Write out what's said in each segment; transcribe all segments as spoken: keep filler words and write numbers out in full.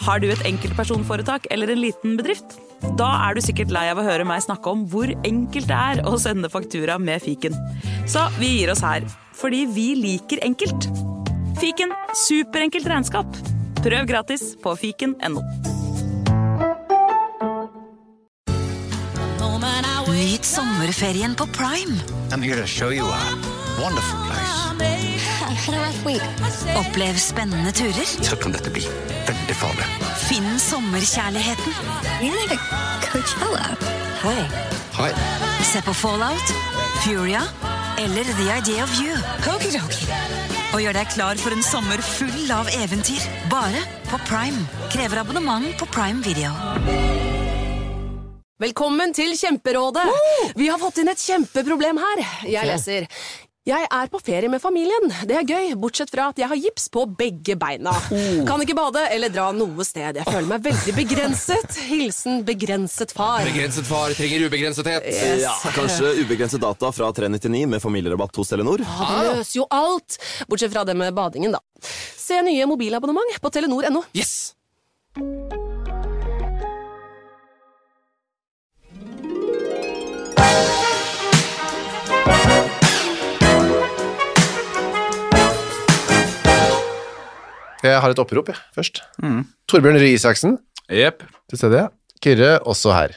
Har du et enkeltpersonforetak eller en liten bedrift? Da er du sikkert lei av å høre meg snakke om hvor enkelt det er å sende faktura med fiken. Så vi gir oss her, fordi vi liker enkelt. Fiken, superenkelt regnskap. Prøv gratis på fiken punktum no. Nyt sommerferien på Prime. I'm here to show you a wonderful place. Had a rough week. Opplev spennende turer. Så kan dette bli veldig farlig. Finn sommerkjærligheten. You're like a Coachella. Hei. Hei. Se på Fallout, Furia eller The Idea of You. Okidoki. Og gjør deg klar for en sommer full av eventyr. Bare på Prime. Krever abonnement på Prime Video. Velkommen til Kjemperådet. Vi har fått inn et kjempeproblem her. Jeg leser... Jeg er på ferie med familien. Det er gøy, bortsett fra at jeg har gips på begge beina. Kan ikke bade eller dra noe sted. Jeg føler meg veldig begrenset. Hilsen begrenset far. Begrenset far trenger ubegrensethet. Yes. Ja, kanskje ubegrenset data fra tre nittionio med familierabatt hos Telenor. Ja, det løser jo alt. Bortsett fra det med badingen, da. Se nye mobilabonnement på telenor punktum no. Yes! Jeg har et opprop, jeg, først. Mm. Torbjørn Røe Isaksen. Jep. Til stedet, ja. Kyrre, også her.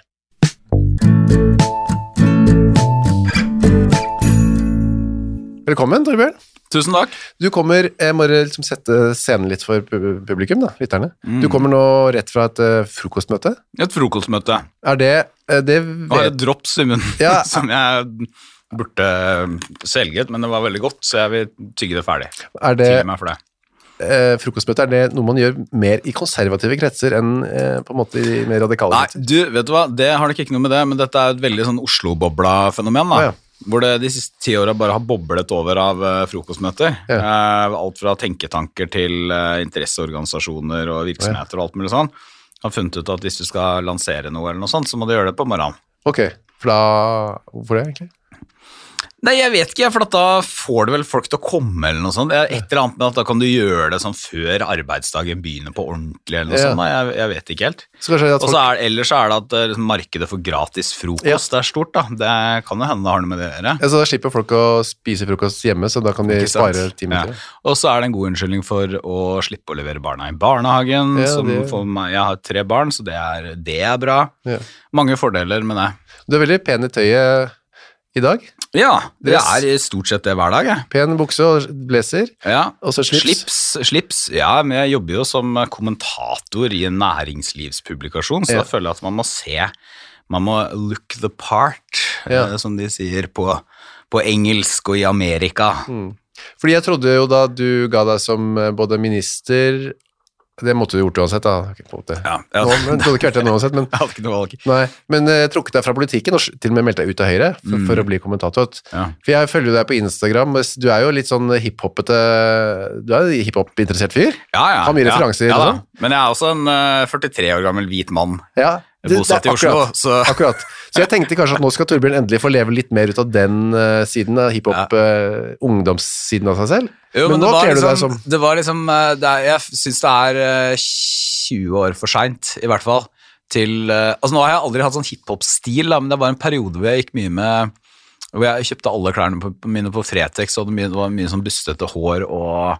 Velkommen, Torbjørn. Tusen takk. Du kommer, jeg må liksom sette scenen litt for publikum, da, lytterne. Mm. Du kommer nå rett fra et uh, frokostmøte. Et frokostmøte. Er det... Uh, det vet... Nå har jeg drops i munnen, ja. Som jeg burde selget, men det var veldig godt, så jeg vil tygge det ferdig. Er det... Tygge meg for det. Eh, frokostmøte, er det noe man gjør mer i konservative kretser enn eh, på en måte i mer radikale kretser? Nei, du, vet du hva, det har nok ikke noe med det, men dette er et veldig sånn Oslo-bobla-fenomen da, ah, ja. Hvor det de siste ti årene bare har boblet over av uh, frokostmøter, ja. eh, alt fra tenketanker til uh, interesseorganisasjoner og virksomheter, ah, ja. Og alt mulig sånn, har funnet ut at hvis du skal lansere noe eller noe sånt, så må du gjøre det på morgenen. Ok, for da, hvorfor det egentlig? Nei, jeg vet ikke, for da får du vel folk til å komme eller noe sånt. Et eller annet med at da kan du gjøre det sånn før arbeidsdagen begynner på ordentlig eller noe ja. Sånt. Jeg, jeg vet ikke helt. Så og så folk... er, ellers er det at liksom, markedet for gratis frokost ja. Er stort da. Det kan jo hende det har noe med det å gjøre. Ja, så da slipper folk å spise frokost hjemme, så da kan de spare ti minutter. Ja. Og så er det en god unnskyldning for å slippe å levere barna i barnehagen. Ja, som det... for meg, jeg har tre barn, så det er, det er bra. Ja. Mange fordeler med det. Du er veldig pen i tøyet i dag. Ja, det er stort sett det hver dag. Jeg. Pen bukse og blazer, ja. Og så slips. slips. Slips, ja, men jeg jobber jo som kommentator i en næringslivspublikasjon, så ja. Da føler jeg at man må se, man må look the part, ja. eh, som de sier på, på engelsk og i Amerika. Mm. Fordi jeg trodde jo da du ga deg som både minister... Det måtte du gjort uansett da. Ja, ja. Nå, men, du hadde ikke vært det nå uansett, men... Jeg hadde ikke noe valg. Nei, men jeg uh, trukket deg fra politikken og til og med meldte deg ut av Høyre for, mm. for å bli kommentator. Ja. For jeg følger deg på Instagram, du er jo litt sånn hip-hoppete, du er en hip-hop-interessert fyr. Ja, ja. Har mye ja, referanser. Ja, og sånn. Men jeg er også en uh, førtitre år gammel hvit mann. Ja, det, bosatt i Oslo. Akkurat, så. akkurat. Så jeg tenkte kanskje at nå skal Torbjørn endelig få leve litt mer ut av den uh, siden av hip-hop, ja. uh, ungdomssiden av seg selv. Jo, men, men nå kler liksom, du deg som... Det var liksom, det er, jeg synes det er uh, tjue år for sent, i hvert fall, til... Uh, altså nå har jeg aldri hatt sånn hip-hop-stil, da, men det var en periode hvor jeg gikk mye med... Hvor jeg kjøpte alle klærne på, på mine på Fretex, og det, mye, det var mye sånn bustete hår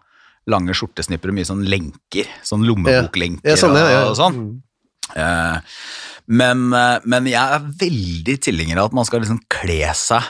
og lange skjortesnipper og mye sånn lenker, sånn lommeboklenker ja. Ja, sånn, ja, ja. og sånn. Mm. Uh, men, uh, men jeg er veldig tilhenger av at man skal liksom kle seg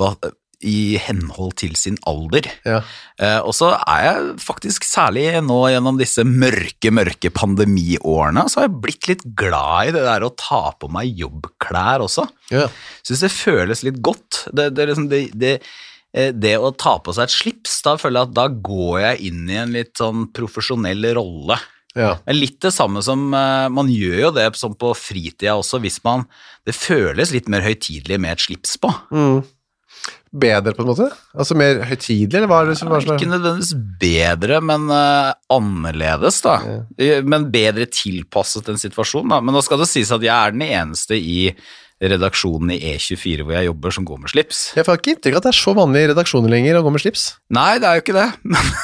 i henhold til sin alder. Ja. Uh, og så er jeg faktisk særlig nå gjennom disse mørke, mørke pandemiårene, så har jeg blitt litt glad i det der å ta på meg jobbklær også. Ja. Synes det føles litt godt. Det, det, liksom, det, det, det å ta på seg et slips, da føler jeg at da går jeg inn i en litt sånn profesjonell rolle. Ja. Litt det samme som, man gjør jo det som på fritida også, hvis man, det føles litt mer høytidelig med et slips på. Mm. Bedre på en måte? Altså mer høytidelig, eller var det som var sånn? Ikke nødvendigvis bedre, men uh, annerledes da. Ja. Men bedre tilpasset en situasjon da. Men da skal det sies at jeg er den eneste i redaksjonen i E tjuefire hvor jeg jobber som går med slips. Jeg får ikke inntrykk at det er så vanlig i redaksjoner lenger å gå med slips. Nei, det er jo ikke det.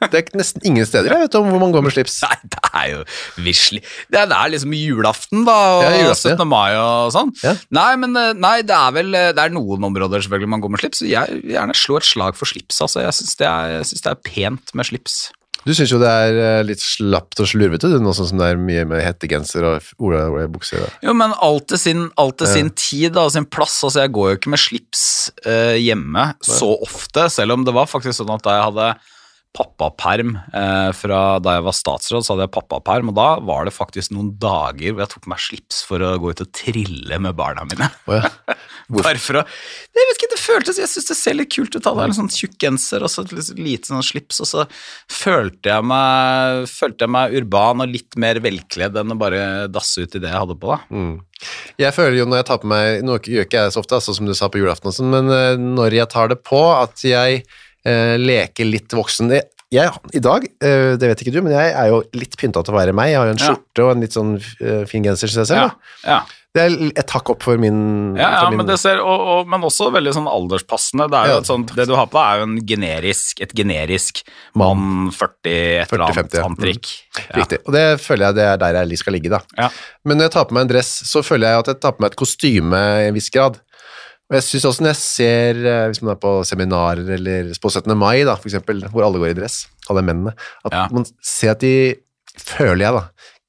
Det er nesten ingen steder jeg vet om hvor man går med slips. Nei, det er jo vislig. Det er, det er liksom julaften da, og ja, julaften, syttende mai og sånn. Ja. Nei, men nei, det er vel, det er noen områder selvfølgelig man går med slips. Jeg vil gjerne slå et slag for slips, altså. Jeg synes det er, jeg synes det er pent med slips. Du synes jo det er litt slappt og slurvete, du, noe sånn som det er mye med hettegenser og olabukser. Jo, men alt til sin, alt til sin tid og sin plass, altså jeg går jo ikke med slips uh, hjemme så ofte, selv om det var faktisk sånn at da jeg hadde pappaperm uh, fra da jeg var statsråd, så hadde jeg pappaperm, og da var det faktisk noen dager hvor jeg tok meg slips for å gå ut og trille med barna mine. Oh, ja. Bare for å, jeg vet ikke, det føltes, jeg synes det ser litt kult ut, da det er en sånn tjukk genser og så et lite sånn slips, og så følte jeg meg, følte jeg meg urban og litt mer velkledd enn å bare dasse ut i det jeg hadde på da. Mm. Jeg føler jo når jeg tar på meg, nå gjør ikke jeg så ofte, altså, som du sa på julaften og sånn, men uh, når jeg tar det på, at jeg uh, leker litt voksen, det Jeg, I dag, uh, det vet ikke du, men jeg er jo litt pyntet til å være meg. Jeg har jo en skjorte ja. og en litt sånn uh, fin genser, synes jeg selv. Ja, ja. Det er et takk opp for min... Ja, ja for min... Men, det ser, og, og, men også veldig sånn alderspassende. Det, er jo ja. et sånt, det du har på er jo en generisk, et generisk mann førti, et eller annet antrekk. Mm. Ja. Riktig, og det føler jeg det er der jeg skal ligge da. Ja. Men når jeg tar på meg en dress, så føler jeg at jeg tar på meg et kostyme i en viss grad. Og jeg synes også når jeg ser, hvis man er på seminarer eller på syttende mai da, for eksempel, hvor alle går i dress, alle mennene, at ja. man ser at de, føler jeg da,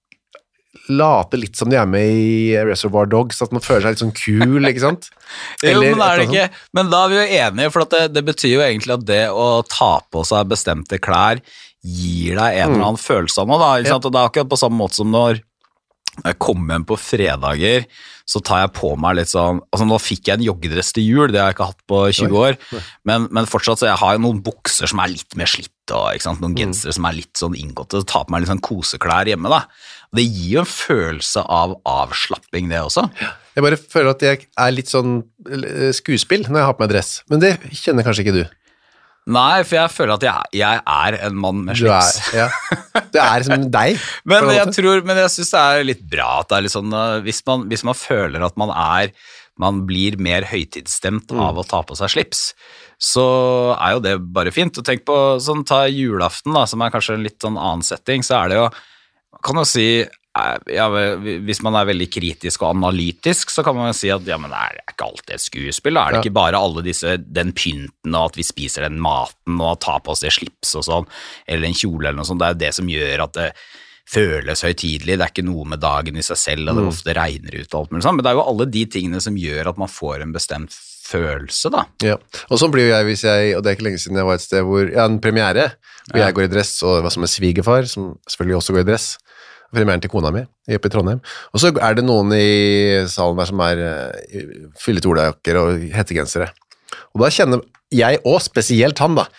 late litt som de er med i Reservoir Dogs, at man føler seg litt sånn kul, ikke sant? Eller, jo, men er det ikke, men da er vi jo enige, for at det, det betyr jo egentlig at det å ta på seg bestemte klær gir deg en eller annen mm. følelse av noe da, ikke sant? Og det er akkurat på samme måte som når jeg kommer hjem på fredager, så tar jeg på meg litt sånn, altså nå fikk jeg en joggedress til jul, det har jeg ikke hatt på tjue år, men, men fortsatt så jeg har jo noen bukser som er litt mer slitt, og ikke sant, noen gensere som er litt sånn inngått, og tar på meg litt sånn koseklær hjemme da. Og det gir jo en følelse av avslapping det også. Jeg bare føler at jeg er litt sånn skuespill når jeg har på meg dress, men det kjenner kanskje ikke du. Nei, for jeg føler at jeg, jeg er en mann med slips. Du er, ja. Det er som deg. men jeg tror, men jeg synes det er litt bra at det er litt sånn, hvis man, hvis man føler at man er, man blir mer høytidsstemt mm. av å ta på seg slips, så er jo det bare fint. Og tenk på, sånn, ta julaften da, som er kanskje en litt sånn annen setting, så er det jo, kan jo si, ja, hvis man er veldig kritisk og analytisk, så kan man jo si at ja, men det er ikke alltid et skuespill, da er det ja. ikke bare alle disse, den pynten og at vi spiser den maten og tar på oss det slips og sånn, eller en kjole eller noe sånt, det er jo det som gjør at det føles høytidelig, det er ikke noe med dagen i seg selv, og det ofte regner ut og alt mulig sånn, men det er jo alle de tingene som gjør at man får en bestemt følelse da. Ja, og sånn blir jo jeg hvis jeg, og det er ikke lenge siden jeg var et sted hvor, ja, en premiere, hvor ja. jeg går i dress, og hva som er svigerfar, som selvfølgelig også går i dress, premieren til kona mi, oppe i Trondheim. Og så er det noen i salen der som er uh, fyllete olajakker og hettegensere. Og da kjenner jeg, og spesielt han da,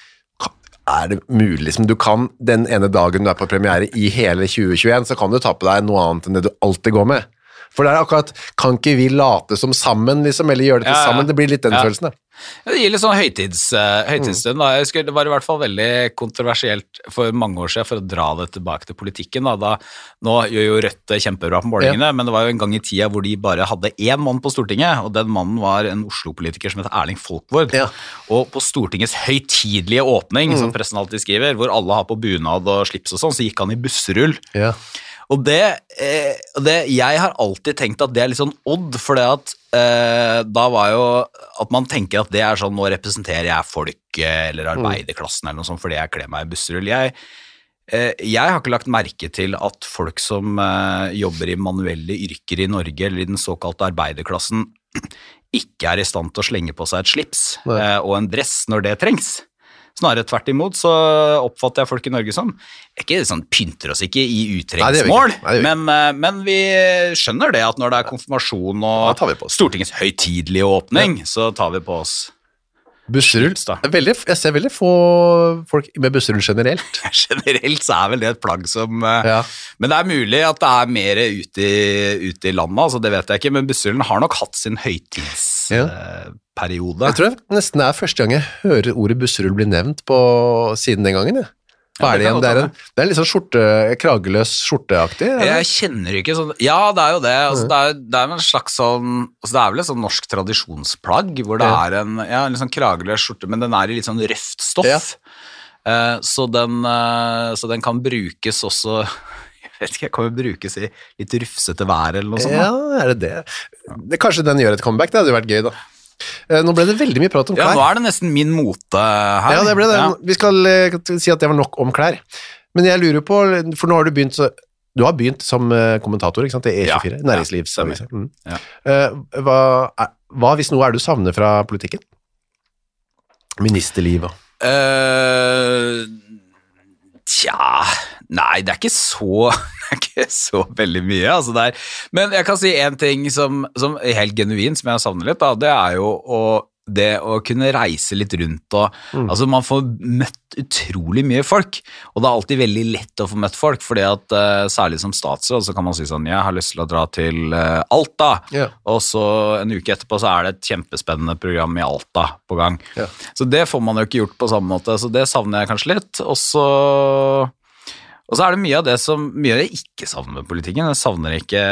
er det mulig som du kan, den ene dagen du er på premiere i hele tjue tjueen, så kan du ta på deg noe annet enn det du alltid går med. For det er akkurat, kan ikke vi late som sammen, liksom, eller gjøre det til ja, ja. sammen? Det blir litt den ja. følelsen, da. Det gir litt sånn høytids, uh, høytidsstund, da. Jeg husker, det var i hvert fall veldig kontroversielt for mange år siden, for å dra det tilbake til politikken, da. da nå gjør jo Rødt kjempebra på målingene, ja. men det var jo en gang i tida hvor de bare hadde én mann på Stortinget, og den mannen var en Oslo-politiker som heter Erling Folkvord. Ja. Og på Stortingets høytidelige åpning, mm. som pressen alltid skriver, hvor alle har på bunad og slips og sånn, så gikk han i busserull. Ja. Og det, eh, det, jeg har alltid tenkt at det er litt sånn odd, for det at eh, da var jo at man tenker at det er sånn, nå representerer jeg folk eller arbeiderklassen eller noe sånt, fordi jeg kler meg i busserull. Jeg, eh, jeg har ikke lagt merke til at folk som eh, jobber i manuelle yrker i Norge, eller i den såkalte arbeiderklassen, ikke er i stand til å slenge på seg et slips eh, og en dress når det trengs. Snarere tvert imot, så oppfatter jeg folk i Norge som ikke sånn, pynter oss ikke i utrengsmål, men, men vi skjønner det at når det er konfirmasjon og Stortingets høytidelige åpning, ja. så tar vi på oss busserull. Veldig, jeg ser veldig få folk med busserull generelt. Generelt så er vel det et plagg som, ja. men det er mulig at det er mer ute i, ute i landet, altså det vet jeg ikke, men busserullen har nok hatt sin høytids... Ja. periode. Jeg tror det nesten er første gang jeg hører ordet busserull bli nevnt på siden den gangen, ja. Hva er det igjen? Det er en, det er en litt sånn skjorte, krageløs skjorteaktig? Eller? Jeg kjenner ikke sånn, ja det er jo det, altså, det, er, det er en slags sånn, altså, det er vel et sånn norsk tradisjonsplagg, hvor det ja. er en, ja, en litt sånn krageløs skjorte, men den er i litt sånn røft stoff. Ja. Uh, så, den, uh, så den kan brukes også, jeg vet ikke, kan jo brukes i litt rufsete vær eller noe sånt. Ja, er det det? det? Kanskje den gjør et comeback, det hadde jo vært gøy da. Uh, nå ble det veldig mye prat om klær. Ja, nå er det nesten min mote her. Ja, det ble det. Ja. Vi skal uh, si at det var nok om klær. Men jeg lurer på, for nå har du begynt så Du har begynt som kommentator, ikke sant? Det er E tjuefire, ja, næringslivs. Ja, mm. ja. uh, hva, er, hva hvis noe er du savner fra politikken? Ministerlivet? Uh, tja, nei, det er ikke så, det er ikke så veldig mye, altså det er, men jeg kan si en ting som, som er helt genuin, som jeg savner litt, da, det er jo å det å kunne reise litt rundt og, mm. altså man får møtt utrolig mye folk, og det er alltid veldig lett å få møtt folk, fordi at uh, særlig som statsråd så kan man si sånn, jeg har lyst til å dra til uh, Alta, yeah. og så en uke etterpå så er det et kjempespennende program i Alta på gang, yeah. så det får man jo ikke gjort på samme måte, så det savner jeg kanskje litt, og så og så er det mye av det som, mye av det jeg ikke savner med politikken, jeg savner ikke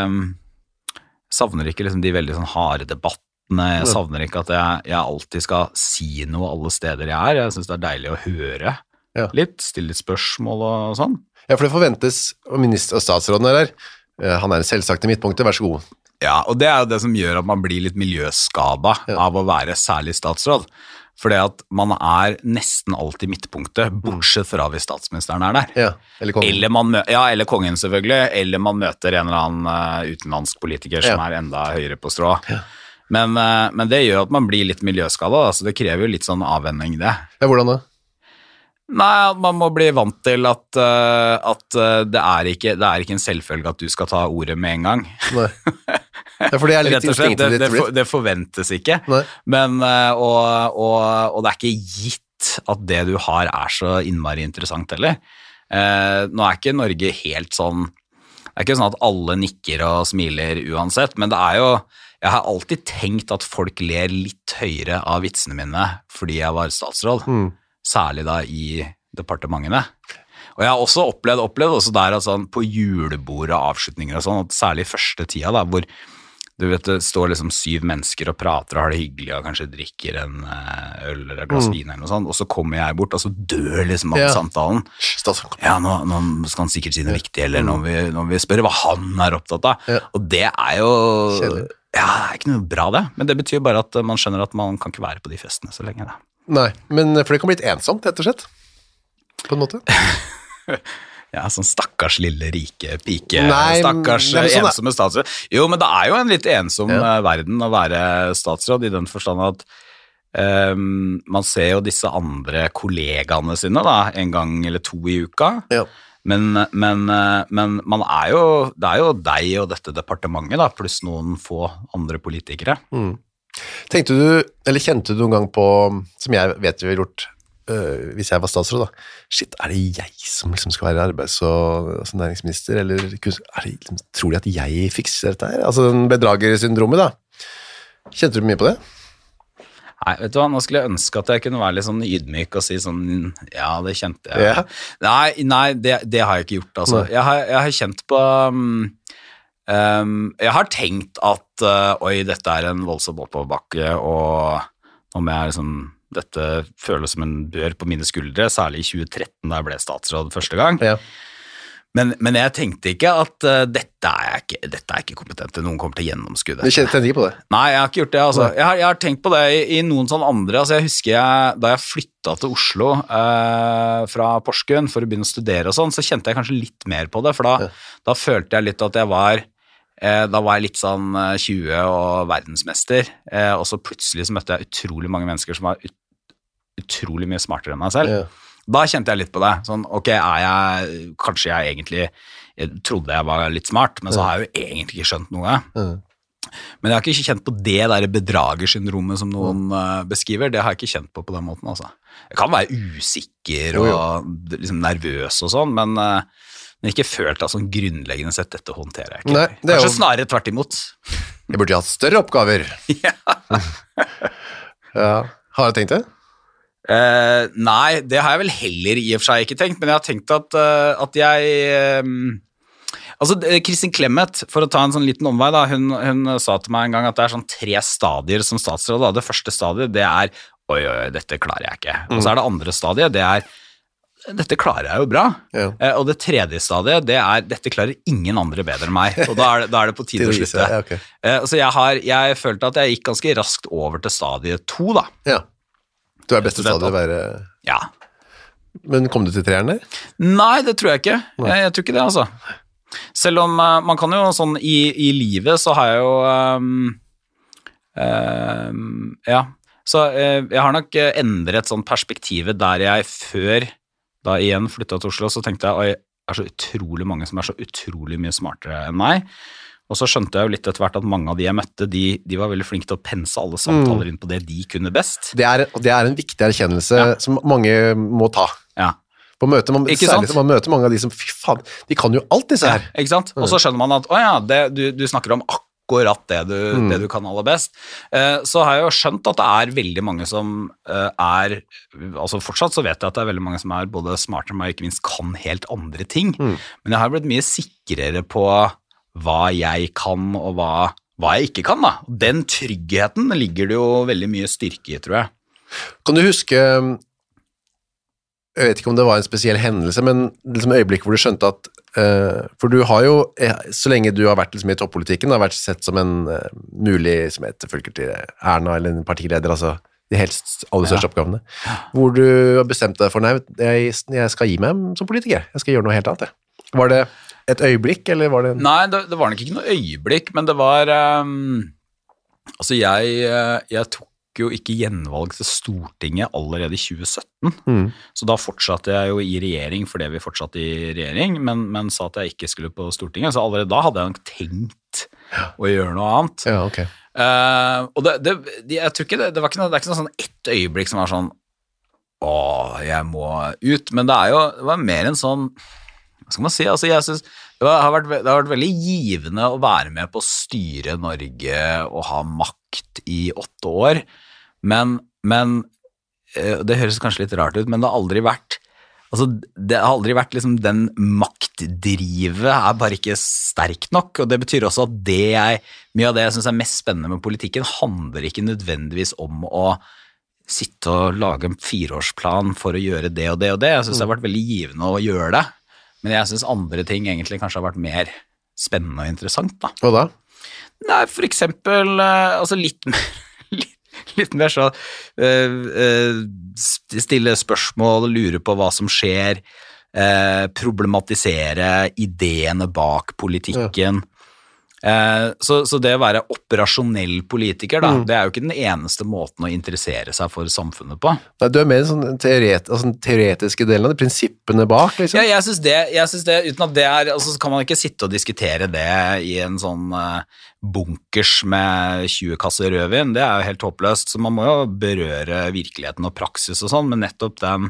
savner ikke liksom de veldig sånn harde debatt. Nei, jeg savner ikke at jeg, jeg alltid skal si noe alle steder jeg er. Jeg synes det er deilig å høre ja. litt, stille litt spørsmål og sånn. Ja, for det forventes, og minister og statsråden er der, han er en selvsagt i midtpunktet, vær så god. Ja, og det er jo det som gjør at man blir litt miljøskada ja. av å være særlig statsråd. Fordi at man er nesten alltid midtpunktet, bortsett fra hvis statsministeren er der. Ja, eller kongen. Eller, man, ja, eller kongen selvfølgelig, eller man møter en eller annen uh, utenlandsk politiker som ja. er enda høyere på strå. Ja. Men, men det gjør at man blir litt miljøskada, så det krever jo litt sånn avvenning det. Ja, hvordan da? Nei, man må bli vant til at, at det, er ikke, det er ikke en selvfølge at du skal ta ordet med en gang. Nei. Ja, for det er litt instinktet ditt. Det, det, det forventes ikke, Nei. men, og, og, og det er ikke gitt at det du har er så innmari interessant heller. Eh, nå er ikke Norge helt sånn, det er ikke sånn at alle nikker og smiler uansett, men det er jo jeg har alltid tenkt at folk ler litt høyere av vitsene mine fordi jeg var statsråd, mm. særlig da i departementene. Og jeg har også opplevd, opplevd også der at sånn, på julebord og avslutninger og sånn, at særlig første tida da, hvor du vet, det står liksom syv mennesker og prater og har det hyggelig og kanskje drikker en øl eller et glass vin eller noe sånt, og så kommer jeg bort, og så dør liksom ja. samtalen. Ja, nå, nå skal han sikkert si noe viktig, eller når vi, når vi spør hva han er opptatt av. Ja. Og det er jo... Kjell. Ja, det er ikke noe bra det, men det betyr bare at man skjønner at man kan ikke være på de festene så lenge da. Nei, men for det kan bli litt ensomt, rett og slett, på en måte. Ja, sånn stakkars lille rike pike, Nei, stakkars nei, sånn ensomme statsråd. Jo, men det er jo en litt ensom ja. verden å være statsråd, i den forstand at um, man ser jo disse andre kollegaene sine da, en gang eller to i uka, ja. Men, men, men man er jo, det er jo deg og dette departementet da, pluss noen få andre politikere. Mm. Tenkte du, eller kjente du noen gang på, som jeg vet du har gjort, øh, hvis jeg var statsråd da, shit, er det jeg som liksom skal være arbeids- og altså næringsminister, eller er det, liksom, tror de at jeg fikser dette her? Altså den bedragersyndromet da. Kjente du mye på det? Nei, vet du hva, nå skulle jeg ønske at jeg kunne være litt sånn ydmyk og si sånn, ja, det kjente jeg. Yeah. Nei, nei det, det har jeg ikke gjort, altså. Jeg har, jeg har kjent på, um, um, jeg har tenkt at, uh, oi, dette er en voldsom oppoverbakke, og nå må jeg liksom, dette føles som en bør på mine skuldre, særlig i tjue tretten da jeg ble statsråd første gang. Ja. Men, men jeg tenkte ikke at uh, dette, er ikke, dette er ikke kompetent til, noen kommer til å gjennomskue det. Du kjente ikke på det? Nei, jeg har ikke gjort det, altså. Jeg har, jeg har tenkt på det i, i noen sånn andre, altså jeg husker jeg, da jeg flyttet til Oslo uh, fra Porsgrunn for å begynne å studere og sånn, så kjente jeg kanskje litt mer på det, for da, ja. da følte jeg litt at jeg var, uh, da var jeg litt sånn uh, tjue og verdensmester, uh, og så plutselig så møtte jeg utrolig mange mennesker som var ut, utrolig mye smartere enn meg selv. Ja. Da kjente jeg litt på det, sånn, ok, er jeg, kanskje jeg egentlig, jeg trodde jeg var litt smart, men så har jeg jo egentlig ikke skjønt noe. Mm. Men jeg har ikke kjent på det der bedragersyndromet som noen mm. uh, beskriver, det har jeg ikke kjent på på den måten, altså. Jeg kan være usikker og jo, jo. liksom nervøs og sånn, men, uh, men ikke følt av sånn grunnleggende sett, dette håndterer jeg ikke. Nei, det kanskje jo... snarere tvert imot. Jeg burde hatt større oppgaver. Ja. Ja, har jeg tenkt det? Uh, nei, det har jeg vel heller i og for seg ikke tenkt, men jeg har tenkt at, uh, at jeg um, altså Kristin Clemet, for å ta en sånn liten omvei da, hun, hun sa til meg en gang at det er sånn tre stadier som statsråd da. Det første stadiet, det er oi, oi, dette klarer jeg ikke, mm. og så er det andre stadiet, det er dette klarer jeg jo bra. Ja. Eh, og det tredje stadiet, det er, dette klarer ingen andre bedre enn meg. Og da er det, da er det på tide å slutte. Ja, okay. eh, så jeg har, jeg følte at jeg gikk ganske raskt over til stadiet to, da. Ja. Du er beste stadiet å være... Ja. Men kom du til treeren der? Nei, det tror jeg ikke. Jeg, jeg tror ikke det, altså. Selv om uh, man kan jo sånn, i, i livet så har jeg jo... Um, um, ja... Så eh, jeg har nok endret sånn perspektivet der jeg før da igjen flyttet til Oslo, så tenkte jeg, oi, det er så utrolig mange som er så utrolig mye smartere enn meg. Og så skjønte jeg jo litt etter hvert at mange av de jeg møtte, de, de var veldig flinke til å pense alle samtaler inn på det de kunne best. Det er, det er en viktig erkjennelse ja. Som mange må ta. Ja. På møte, man, særlig, man møter mange av de som, fy faen, de kan jo alt disse her. Ja, ikke sant? Og så skjønner man at, å ja, det, du, du snakker om akkurat akkurat det du, mm. det du kan aller best. Eh, så har jeg jo skjønt at det er veldig mange som eh, er, altså fortsatt så vet jeg at det er veldig mange som er både smartere enn meg og ikke minst kan helt andre ting, mm. men jeg har blitt mye sikrere på hva jeg kan og hva, hva jeg ikke kan da. Den tryggheten ligger det jo veldig mye styrke i, tror jeg. Kan du huske, jeg vet ikke om det var en spesiell hendelse, men liksom øyeblikk hvor du skjønte at Uh, for du har jo, så lenge du har vært liksom i toppolitikken, har vært sett som en uh, mulig, som heter følger til Erna eller en partileder, altså de helst aller største ja. Oppgavene, hvor du har bestemt deg for, nei, jeg, jeg skal gi meg som politiker, jeg skal gjøre noe helt annet. Jeg. Var det et øyeblikk, eller var det en... Nei, det, det var nok ikke noe øyeblikk, men det var, um, altså jeg, jeg tok jo ikke gjenvalg til Stortinget allerede i tjue sytten, mm. så da fortsatte jeg jo i regjering fordi vi fortsatte i regjering, men, men sa at jeg ikke skulle på Stortinget, så allerede da hadde jeg nok tenkt ja. Å gjøre noe annet. Ja, ok. Uh, og det, det, jeg tror ikke det, det var ikke noe, det er ikke noe sånn ett øyeblikk som var sånn, åh, jeg må ut, men det er jo, det var mer en sånn, hva skal man si, altså jeg synes, det har, vært, det har vært veldig givende å være med på å styre Norge og ha makt i åtte år, men, men det høres kanskje litt rart ut, men det har aldri vært, altså det har aldri vært liksom den maktdrivet er bare ikke sterk nok, og det betyr også at det jeg, mye av det jeg synes er mest spennende med politikken handler ikke nødvendigvis om å sitte og lage en fireårsplan for å gjøre det og det og det, jeg synes det har vært veldig givende å gjøre det, men jeg synes andre ting egentlig kanskje har vært mer spennende og interessant da. Hva da? Nei, for eksempel, altså litt mer, litt, litt mer så uh, uh, stille spørsmål, lure på hva som skjer, uh, problematisere ideene bak politikken. Ja. Uh, så, så det å være operasjonell politiker, da, mm. det er jo ikke den eneste måten å interessere seg for samfunnet på. Nei, du er mer sånn teoret, altså den teoretiske delen av de prinsippene bak, liksom. Ja, jeg synes det, jeg synes det, uten at det er, altså så kan man ikke sitte og diskutere det i en sånn uh, bunkers med tjue kasser rødvin, det er jo helt håpløst, så man må jo berøre virkeligheten og praksis og sånn, men nettopp den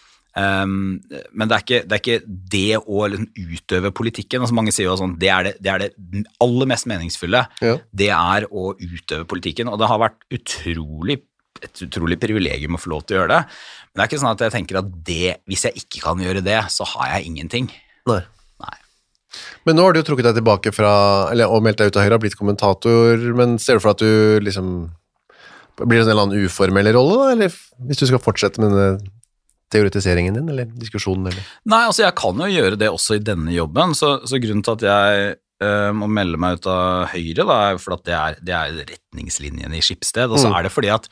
Um, men det er, ikke, det er ikke det å liksom utøve politikken, altså mange sier jo sånn, det er det, det er det aller mest meningsfulle, ja. Det er å utøve politikken, og det har vært utrolig, et utrolig privilegium å få lov til å gjøre det, men det er ikke sånn at jeg tenker at det, hvis jeg ikke kan gjøre det, så har jeg ingenting. Nei. Nei. Men nå har du jo trukket deg tilbake fra, eller og meldt deg ut av Høyre, har blitt kommentator, men ser du for at du liksom, blir det en eller annen uformell rolle da, eller hvis du skal fortsette med det teoretiseringen din, eller diskusjonen, eller? Nei, altså jeg kan jo gjøre det også i denne jobben, så, så grunnen til at jeg uh, må melde meg ut av Høyre, da, er for at det er, det er retningslinjen i Skipsted, og så mm. er det fordi at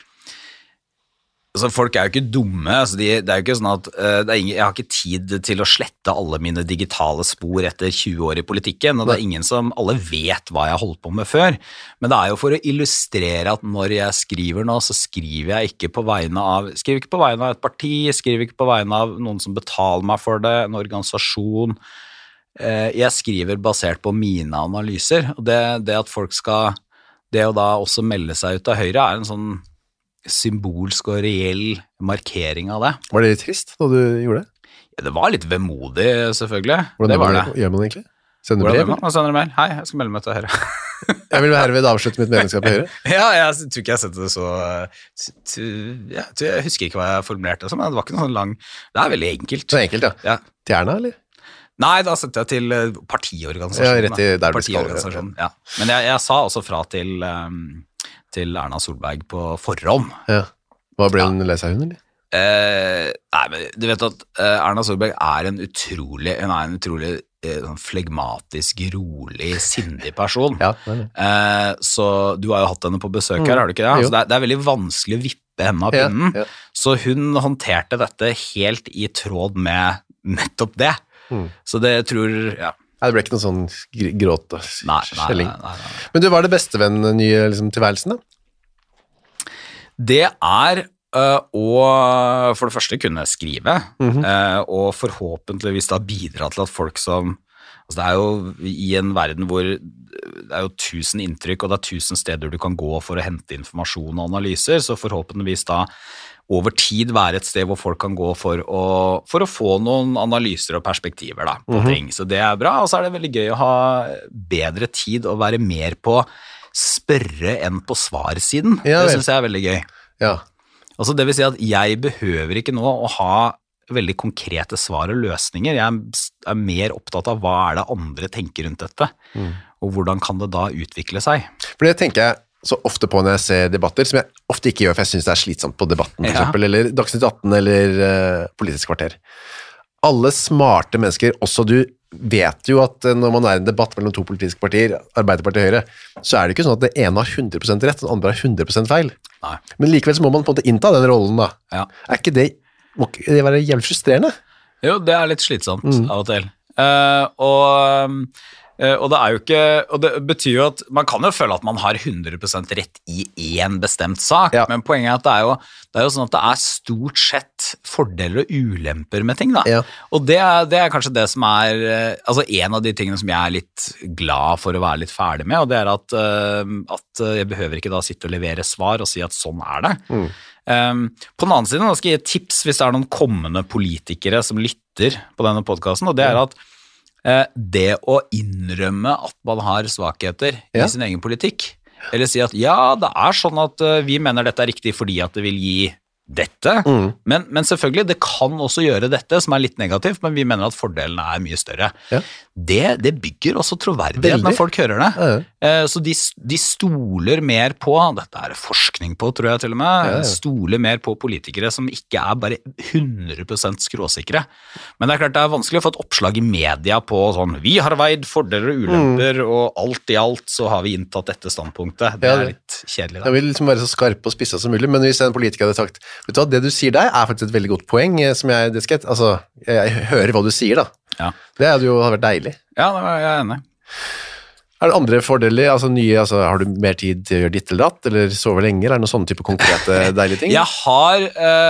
altså folk er jo ikke dumme, altså de, det er jo ikke sånn at uh, det er ingen, jeg har ikke tid til å slette alle mine digitale spor etter tjue år i politikken, og det er ingen som, alle vet hva jeg har holdt på med før, men det er jo for å illustrere at når jeg skriver nå, så skriver jeg ikke på vegne av, skriver ikke på vegne av et parti, skriver ikke på vegne av noen som betaler meg for det, en organisasjon, uh, jeg skriver basert på mine analyser, og det, det at folk skal, det å da også melde seg ut av Høyre er en sånn symbolsk og reell markering av det. Var det litt trist da du gjorde det? Ja, det var litt vemodig, selvfølgelig. Hvordan det var det? Gjør man egentlig? Sender brev? Hvordan man? Sender mail? Hei, jeg skal melde meg til Høyre. Jeg vil herved avslutte mitt medlemskap i Høyre. Ja, jeg tror ikke jeg sendte det så ja, jeg husker ikke hva jeg formulerte det som, men det var ikke noe sånn lang, det er veldig enkelt. Det er enkelt, ja. ja. Til Erna, eller? Nei, da sendte jeg til partiorganisasjonen. Ja, rett i der du skal. Partiorganisasjonen, ja. Men jeg, jeg sa også fra til, um, til Erna Solberg på forhånd. Ja. Hva ble hun lei seg hun, eller? Eh, nei, men du vet at eh, Erna Solberg er en utrolig, hun er en utrolig eh, sånn flegmatisk, rolig, sindig person. Ja, det er det. Eh, så du har jo hatt henne på besøk her, har du ikke det? Altså, det, er, det er veldig vanskelig å vippe henne av Ja, pinnen. ja. Så hun håndterte dette helt i tråd med nettopp det. Så det jeg tror, ja. Nei, det ble ikke noe sånn gr- gråt og Nei, nei, skjelling. nei, nei, nei. Men du, hva er det beste ved den nye liksom, tilværelsen da? Det er uh, å for det første kunne skrive, uh, og forhåpentligvis da bidra til at folk som, altså det er jo i en verden hvor det er jo tusen inntrykk, og det er tusen steder du kan gå for å hente informasjon og analyser, så forhåpentligvis da over tid være et sted hvor folk kan gå for å, for å få noen analyser og perspektiver da, på ting. Så det er bra, og så er det veldig gøy å ha bedre tid og være mer på spørre enn på svarsiden. Ja, det vel. synes jeg er veldig gøy. Ja. Altså det vil si at jeg behøver ikke nå å ha veldig konkrete svar og løsninger. Jeg er mer opptatt av hva er det andre tenker rundt dette, og hvordan kan det da utvikle seg. For det tenker jeg så ofte på når jeg ser debatter, som jeg ofte ikke gjør, for jeg synes det er slitsomt på debatten, for Ja. eksempel, eller Dagsnytt atten, eller uh, Politisk kvarter. Alle smarte mennesker, også du, vet jo at uh, når man er i en debatt mellom to politiske partier, Arbeiderpartiet og Høyre, så er det ikke sånn at det ene har hundre prosent rett, og det andre har hundre prosent feil. Nei. Men likevel så må man på en måte innta den rollen da. Ja. Er ikke det, må ikke det være jævlig frustrerende? Jo, det er litt slitsomt av og til. Eh, og, eh, og det er jo ikke, og det betyr jo at man kan jo føle at man har hundre prosent rett i en bestemt sak, Ja. men poenget er at det er, jo, det er jo sånn at det er stort sett fordeler og ulemper med ting da. Ja. Og det er, det er kanskje det som er, eh, altså en av de tingene som jeg er litt glad for å være litt ferdig med, og det er at, eh, at jeg behøver ikke da sitte og levere svar og si at sånn er det. Um, på den annen side, nå skal jeg gi et tips hvis det er noen kommende politikere som lytter på denne podcasten, og det er at eh, det å innrømme at man har svakheter Ja. i sin egen politikk, eller si at ja, det er sånn at eh, vi mener dette er riktig fordi at det vil gi dette, men, men selvfølgelig, det kan også gjøre dette som er litt negativt, men vi mener at fordelene er mye større. Ja. Det, det bygger også troverdighet Veldig. når folk hører det. Ja, ja. Eh, Så de, de stoler mer på, dette er forskning på, tror jeg til og med, Ja, ja. stoler mer på politikere som ikke er bare hundre prosent skråsikre. Men det er klart det er vanskelig å få et oppslag i media på sånn, vi har veid fordeler og ulemper, og alt i alt så har vi inntatt dette standpunktet. Det Ja, er det- litt kjedelig Jeg da. vil liksom være så skarp og spissa som mulig, men hvis en politiker hadde sagt, vet du hva, det du sier der er faktisk et veldig godt poeng, eh, som jeg, det skal, jeg- altså, jeg, jeg hører hva du sier da. Ja, Det hadde jo hadde vært deilig. ja det er jeg enig. Er det andre fordeler, altså nye, altså har du mer tid til å gjøre ditt eller datt, eller sove lenger, er det noen sånne type konkrete deilige ting? Jeg har,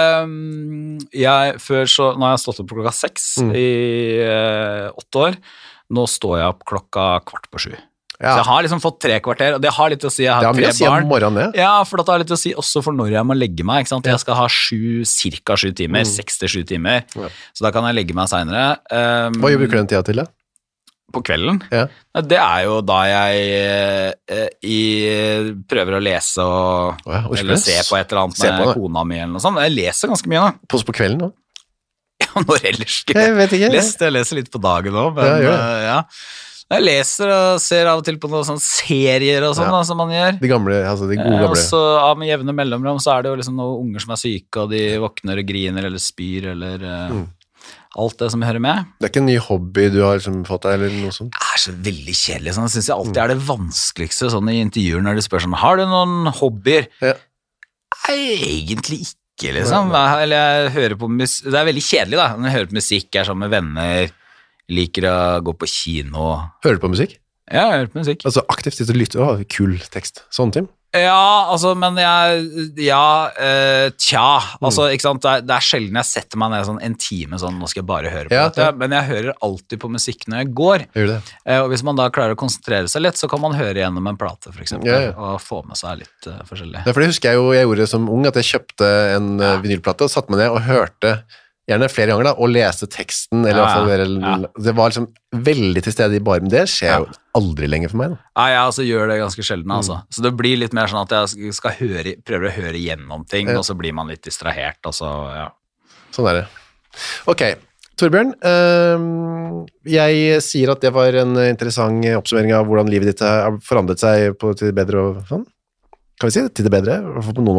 ehm, jeg, før så, nå har jeg stått opp klokka seks Mm. i eh, åtte år, nå står jeg opp klokka kvart på sju. Ja. Så jeg har liksom fått tre kvarter, og det har litt å si, jeg har Det har mye tre å si om barn. morgenen, det. Ja, for det har litt å si også for når jeg må legge meg, ikke sant? Jeg skal ha sju, cirka sju timer, seks til sju timer, Mm. Ja. så da kan jeg legge meg senere. Um, Hva bruker du den tida til da? På kvelden? Ja. Nei, det er jo da jeg eh, i, prøver å lese og, Å ja, orker eller det. se på et eller annet Se med på det. kona mi eller noe sånt. Jeg leser ganske mye da. På, på kvelden nå? Ja, når ellers skulle Jeg vet ikke. lest, jeg leser litt på dagen også, men Ja, gjør det. eh, ja. Jeg leser og ser av og til på noen sånne serier og sånn Ja. da, som man gjør. De gamle, altså de gode Eh, Og gamle. så av med jevne mellomrom så er det jo liksom noen unger som er syke, og de våkner og griner eller spyr, eller eh, Mm. alt det som hører med. Det er ikke en ny hobby du har liksom fått deg, eller noe sånt? Det er så veldig kjedelig, sånn. Jeg synes jeg alltid er det vanskeligste sånn i intervjuer når de spør sånn, har du noen hobbyer? Ja. Nei, egentlig ikke, liksom. Jeg, eller jeg hører på mus det er veldig kjedelig da, når jeg hører på musikk, er sammen med venner, liker å gå på kino. Hører du på musikk? Ja, jeg hører på musikk. Altså aktivt sitter og lytter, å, kul tekst. Sånn, Tim? Ja, altså, men jeg, ja, eh, tja, altså, Mm. ikke sant, det er, det er sjelden jeg setter meg ned sånn en time sånn, nå skal jeg bare høre på Ja, dette, ja. men jeg hører alltid på musikk når jeg går, Gjør du det? eh, og hvis man da klarer å konsentrere seg litt, så kan man høre gjennom en plate, for eksempel, Ja, ja. og få med seg litt uh, forskjellig. Ja, for det husker jeg jo, jeg gjorde som ung, at jeg kjøpte en Ja. ja. vinylplate og satte meg ned og hørte gjerne flere ganger da, og leste teksten, eller i Ja, hvert fall ja. det, Ja. det var liksom veldig til stede i bare, men det skjer Ja. jo aldri lenger for meg da. Nei, jeg altså gjør det ganske sjelden, Mm. altså. Så det blir litt mer sånn at jeg skal høre, prøve å høre gjennom ting, Ja. og så blir man litt distrahert, og så, ja. Sånn er det. Ok, Torbjørn, øhm, jeg sier at det var en interessant oppsummering av hvordan livet ditt har forandret seg på, til det bedre og sånn. Kan vi si det? Til det bedre, i hvert fall på noen måter, ja.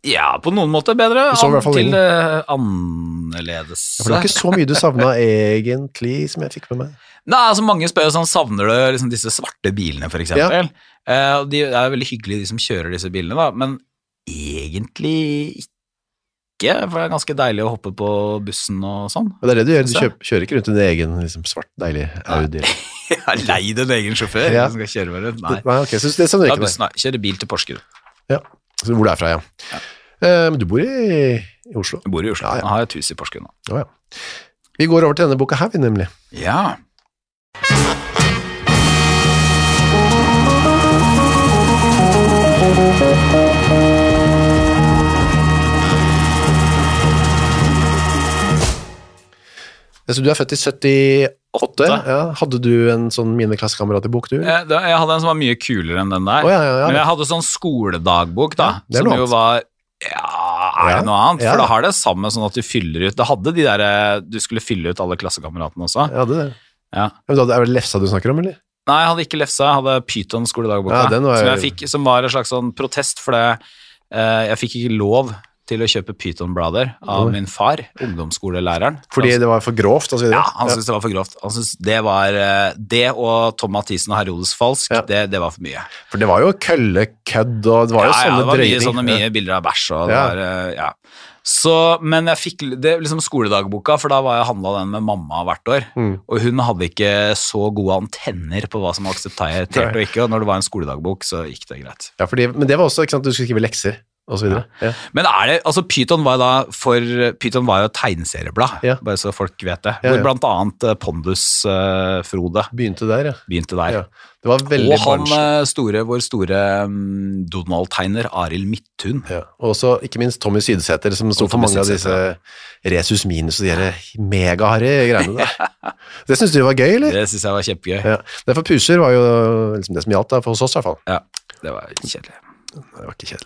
Ja, på noen måte bedre. Du så i hvert fall til lenge. uh, annerledes. Ja, for det var ikke så mye du savnet egentlig, som jeg fikk med meg. Nei, altså mange spør jo sånn, savner du liksom disse svarte bilene for eksempel? Ja. Uh, og de er veldig hyggelige, de som kjører disse bilene da, men egentlig ikke, for det er ganske deilig å hoppe på bussen og sånn. Og det er det du gjør, du kjører, kjører ikke rundt i din egen liksom, svart, deilig Audi. Jeg har leid en egen sjåfør ja. som skal kjøre meg rundt. Nei, Nei ok, så det er sånn det ikke bussen, nei. Kjører bil til Porsgrunn. Ja, så hvor du er fra, ja. ja. Uh, men du bor i, i Oslo? Jeg bor i Oslo, ja, ja. jeg har et hus i Porsgrunn nå. Oh, ja. Vi går over til denne boka her, vi nemlig. Ja. Så du er født i syttiåtte, ja. Hadde du en sånn mine klassekamerat i bok, du? Jeg, da, jeg hadde en som var mye kulere enn den der, oh, ja, ja, ja. Men jeg hadde sånn skoledagbok da, ja, som jo var, ja, er det noe annet? Ja. For da har det samme sånn at du fyller ut, da hadde de der, du skulle fylle ut alle klassekameratene også. Ja, det er det. Ja. Men da, er det Lefsa du snakker om, eller? Nei, jeg hadde ikke Lefsa, jeg hadde Python skoledagboka, ja, var... som jeg fikk, som var en slags sånn protest, for det, eh, jeg fikk ikke lov til å kjøpe Python-blader av min far, ungdomsskolelæreren. Fordi det var for grovt, og så videre? Ja, han syntes det var for grovt. Han syntes det var, det og Tom Mathisen og Herodes Falsk, ja. det, det var for mye. For det var jo kølle-kødd, og det var jo ja, sånne ja, det var drøyting. Mye, sånne mye bilder av bæsj, og det ja. var, ja. Så, men jeg fikk det, liksom skoledagboka, for da var jeg handlet den med mamma hvert år, mm. og hun hadde ikke så gode antenner på hva som var akseptert og ikke, og når det var en skoledagbok, så gikk det greit. Ja, fordi, men det var også, ikke sant, du skulle skrive lekser. Og så videre. Ja. Ja. Men er det, altså Python var da for, Python var jo et tegneserieblad, ja. bare så folk vet det, hvor ja, ja. blant annet Pondus uh, Frode begynte der, ja. Begynte der. Ja. Det var veldig og han uh, store, vår store um, Donald-tegner, Arild Midthun. Ja. Og også, ikke minst, Tommy Sydsæter, som stod for mange av disse Resus Minus og de her mega-harry greiene der. Det synes du var gøy, eller? Det synes jeg var kjempegøy. Ja. Derfor Puser var jo liksom det som gjaldt da, for hos oss i hvert fall. Ja, det var kjedelig. Det var ikke kjedelig.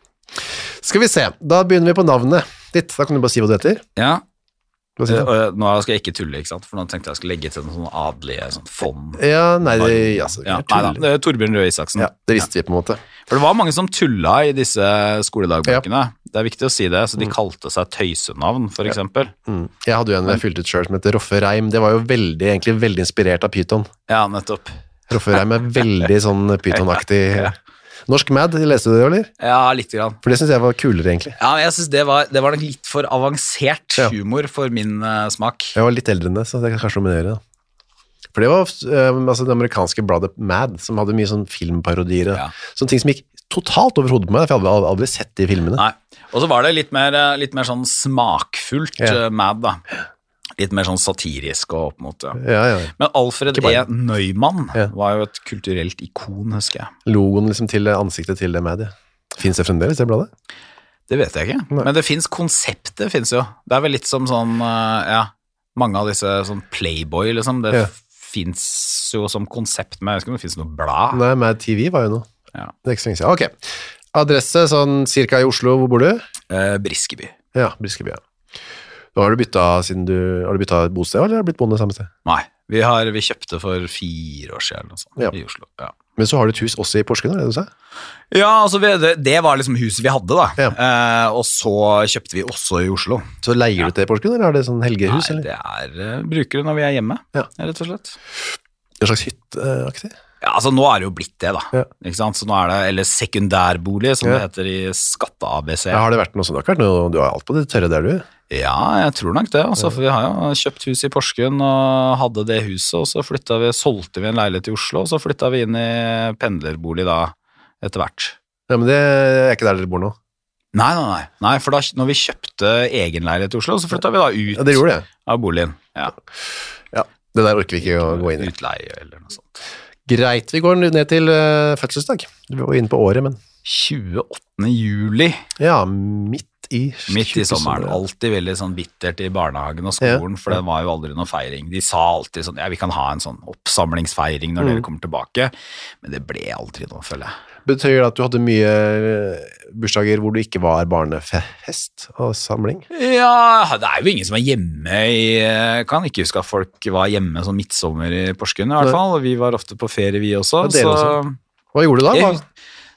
Skal vi se, da begynner vi på navnet ditt. Da kan du bare si hva du heter. Ja, si uh, nå skal jeg ikke tulle, ikke sant? For nå tenkte jeg skulle legge til noen sånn adelige sånn fond. Ja, nei, det, altså, ja, nei da, det er Torbjørn Røe Isaksen. Ja, det visste ja. vi på en måte. For det var mange som tulla i disse skoledagbøkene. Ja. Det er viktig å si det, så de kalte seg tøysenavn, for eksempel. Ja. Mm. Jeg hadde jo en jeg fylte ut selv som heter Roffe Reim. Det var jo veldig, egentlig veldig inspirert av Python. Ja, nettopp. Roffe Reim er veldig sånn Python-aktig... ja. Norsk Mad, leste du det, eller? Ja, litt grann. For det synes jeg var kulere, egentlig. Ja, men jeg synes det var, det var nok litt for avansert ja. humor for min uh, smak. Jeg var litt eldre enn det, så det kan kanskje dominere da. For det var uh, altså det amerikanske bladet Mad, som hadde mye sånn filmparodier. Ja. Sånne ting som gikk totalt over hodet på meg, for jeg hadde aldri sett de filmene. Nei, og så var det litt mer, litt mer sånn smakfullt ja. uh, Mad da. Litt mer sånn satirisk og opp mot, ja. Ja, ja. Men Alfred E. Neumann ja. var jo et kulturelt ikon, husker jeg. Logoen liksom til ansiktet til det med det. Finnes det fremdeles, det bladet? Det vet jeg ikke, Nei. men det finnes konseptet, finnes jo. Det er vel litt som sånn, ja, mange av disse sånn Playboy, liksom, det ja. finnes jo som konsept, men jeg vet ikke om det finnes noe blad. Nei, Mad T V var jo noe. Ja. Det er ikke så lenge siden. Ok, adresse sånn cirka i Oslo, hvor bor du? Eh, Briskeby. Ja, Briskeby, ja. Har du byttet siden du, har du byttet bosted, eller har du blitt bonde samme sted? Nei, vi, har, vi kjøpte for fire år siden, eller noe sånt, ja. i Oslo, ja. Men så har du et hus også i Porsgrunn, er det du sa? Ja, altså vi, det, det var liksom huset vi hadde da, ja. eh, og så kjøpte vi også i Oslo. Så leier ja. du til Porsgrunn, eller er det sånn helgehus? Nei, eller? det er, bruker det når vi er hjemme, ja. rett og slett. En slags hytteaktig? Ja, altså nå er det jo blitt det da, ja. ikke sant? Så nå er det, eller sekundærbolig, som ja. det heter i skatte-A B C. Ja, har det vært noe sånt? Det har vært noe, du har alt på det tørre der, du? Ja, jeg tror nok det, altså, for vi har jo kjøpt hus i Porsgrunn og hadde det huset, og så flyttet vi, solgte vi en leilighet i Oslo, og så flyttet vi inn i pendlerbolig da, etter hvert. Ja, men det er ikke der dere bor nå? Nei, nei, nei, nei for da når vi kjøpte egen leilighet i Oslo, så flyttet vi da ut ja, det gjorde det. av boligen. Ja. ja, det der orker vi ikke å gå inn i. Utleie eller noe sånt. Greit, vi går ned til uh, fødselsdag. Vi var inne på året, men... tjueåttende juli. Ja, midt i... Midt i sommeren. Alltid veldig sånn bittert i barnehagen og skolen, ja. for det var jo aldri noe feiring. De sa alltid sånn, ja, vi kan ha en sånn oppsamlingsfeiring når mm. dere kommer tilbake, men det ble aldri noe, føler jeg. Betyr det at du hadde mye bursdager hvor du ikke var barnefest og samling? Ja, det er jo ingen som er hjemme i... Jeg kan ikke huske at folk var hjemme som midtsommer i Porsgrunn i hvert fall, og vi var ofte på ferie vi også. Ja, så... også. Hva gjorde du da? Jeg,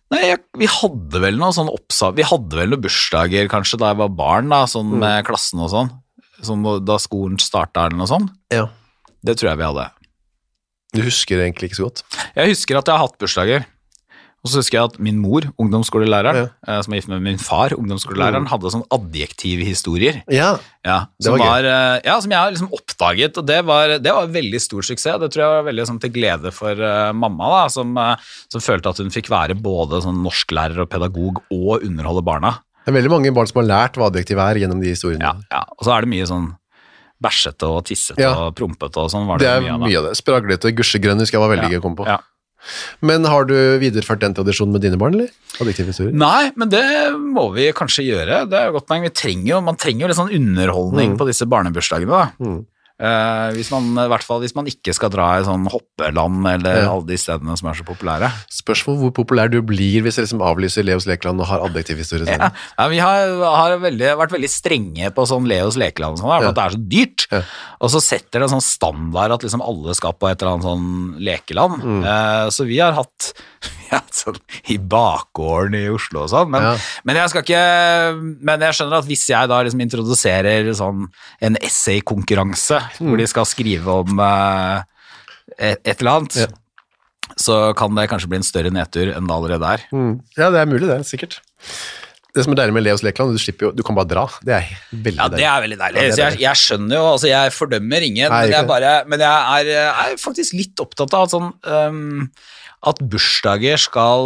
Nei, jeg, vi hadde vel noe sånn oppsa... Vi hadde vel noen bursdager kanskje da jeg var barn, da, sånn mm. med klassen og sånn. Sånn da skolen startet eller noe sånt. Ja. Det tror jeg vi hadde. Du husker egentlig ikke så godt? Jeg husker at jeg har hatt bursdager. Og så husker jeg at min mor, ungdomsskolelæreren, ja. som er gift med min far, ungdomsskolelæreren, mm. hadde sånn adjektivhistorier. Ja, ja, det som var var, gøy. Ja, som jeg liksom oppdaget, og det var, det var veldig stor suksess. Det tror jeg var veldig sånn, til glede for uh, mamma, da, som, uh, som følte at hun fikk være både sånn norsklærer og pedagog og underholde barna. Det er veldig mange barn som har lært hva adjektiv er gjennom de historiene. Ja, ja. Og så er det mye sånn bæsjete og tissete ja. og prompete og sånn. Var det, det er mye av, mye av det. Spraglete og gusjegrønn husker jeg var veldig ja. gøy å komme på. Ja. Men har du videreført den tradisjonen med dine barn, eller? Adjektivhistorier? Nei, men det må vi kanskje gjøre. Det er jo godt, men vi trenger jo, man trenger jo litt sånn underholdning mm. på disse barnebursdagene da. Mm. Uh, hvis man, i hvert fall hvis man ikke skal dra i sånn hoppeland eller ja. alle de stedene som er så populære. Spørsmål hvor populær du blir hvis jeg liksom avlyser Leos Lekeland og har adjektivhistorier sånn. Ja. Ja, vi har, har veldig, vært veldig strenge på sånn Leos Lekeland og sånn, for ja. at det er så dyrt. Ja. Og så setter det en sånn standard at liksom alle skal på et eller annet sånn lekeland. Mm. Uh, så vi har hatt ja, sånn, i bakgården i Oslo og sånn, men, ja. men jeg skal ikke, men jeg skjønner at hvis jeg da liksom introduserer sånn en essay-konkurranse, mm. hvor de skal skrive om uh, et, et eller annet, ja. så kan det kanskje bli en større nedtur enn det allerede er. Mm. Ja, det er mulig det, sikkert. Det som er deilig med Leos Lekeland, du slipper jo, du kan bare dra, det er veldig deilig. Ja, det er veldig deilig. Ja, er deilig. Jeg, jeg skjønner jo, altså jeg fordømmer ingen, Nei, men, jeg bare, men jeg er, er faktisk litt opptatt av at sånn, um, at bursdager skal,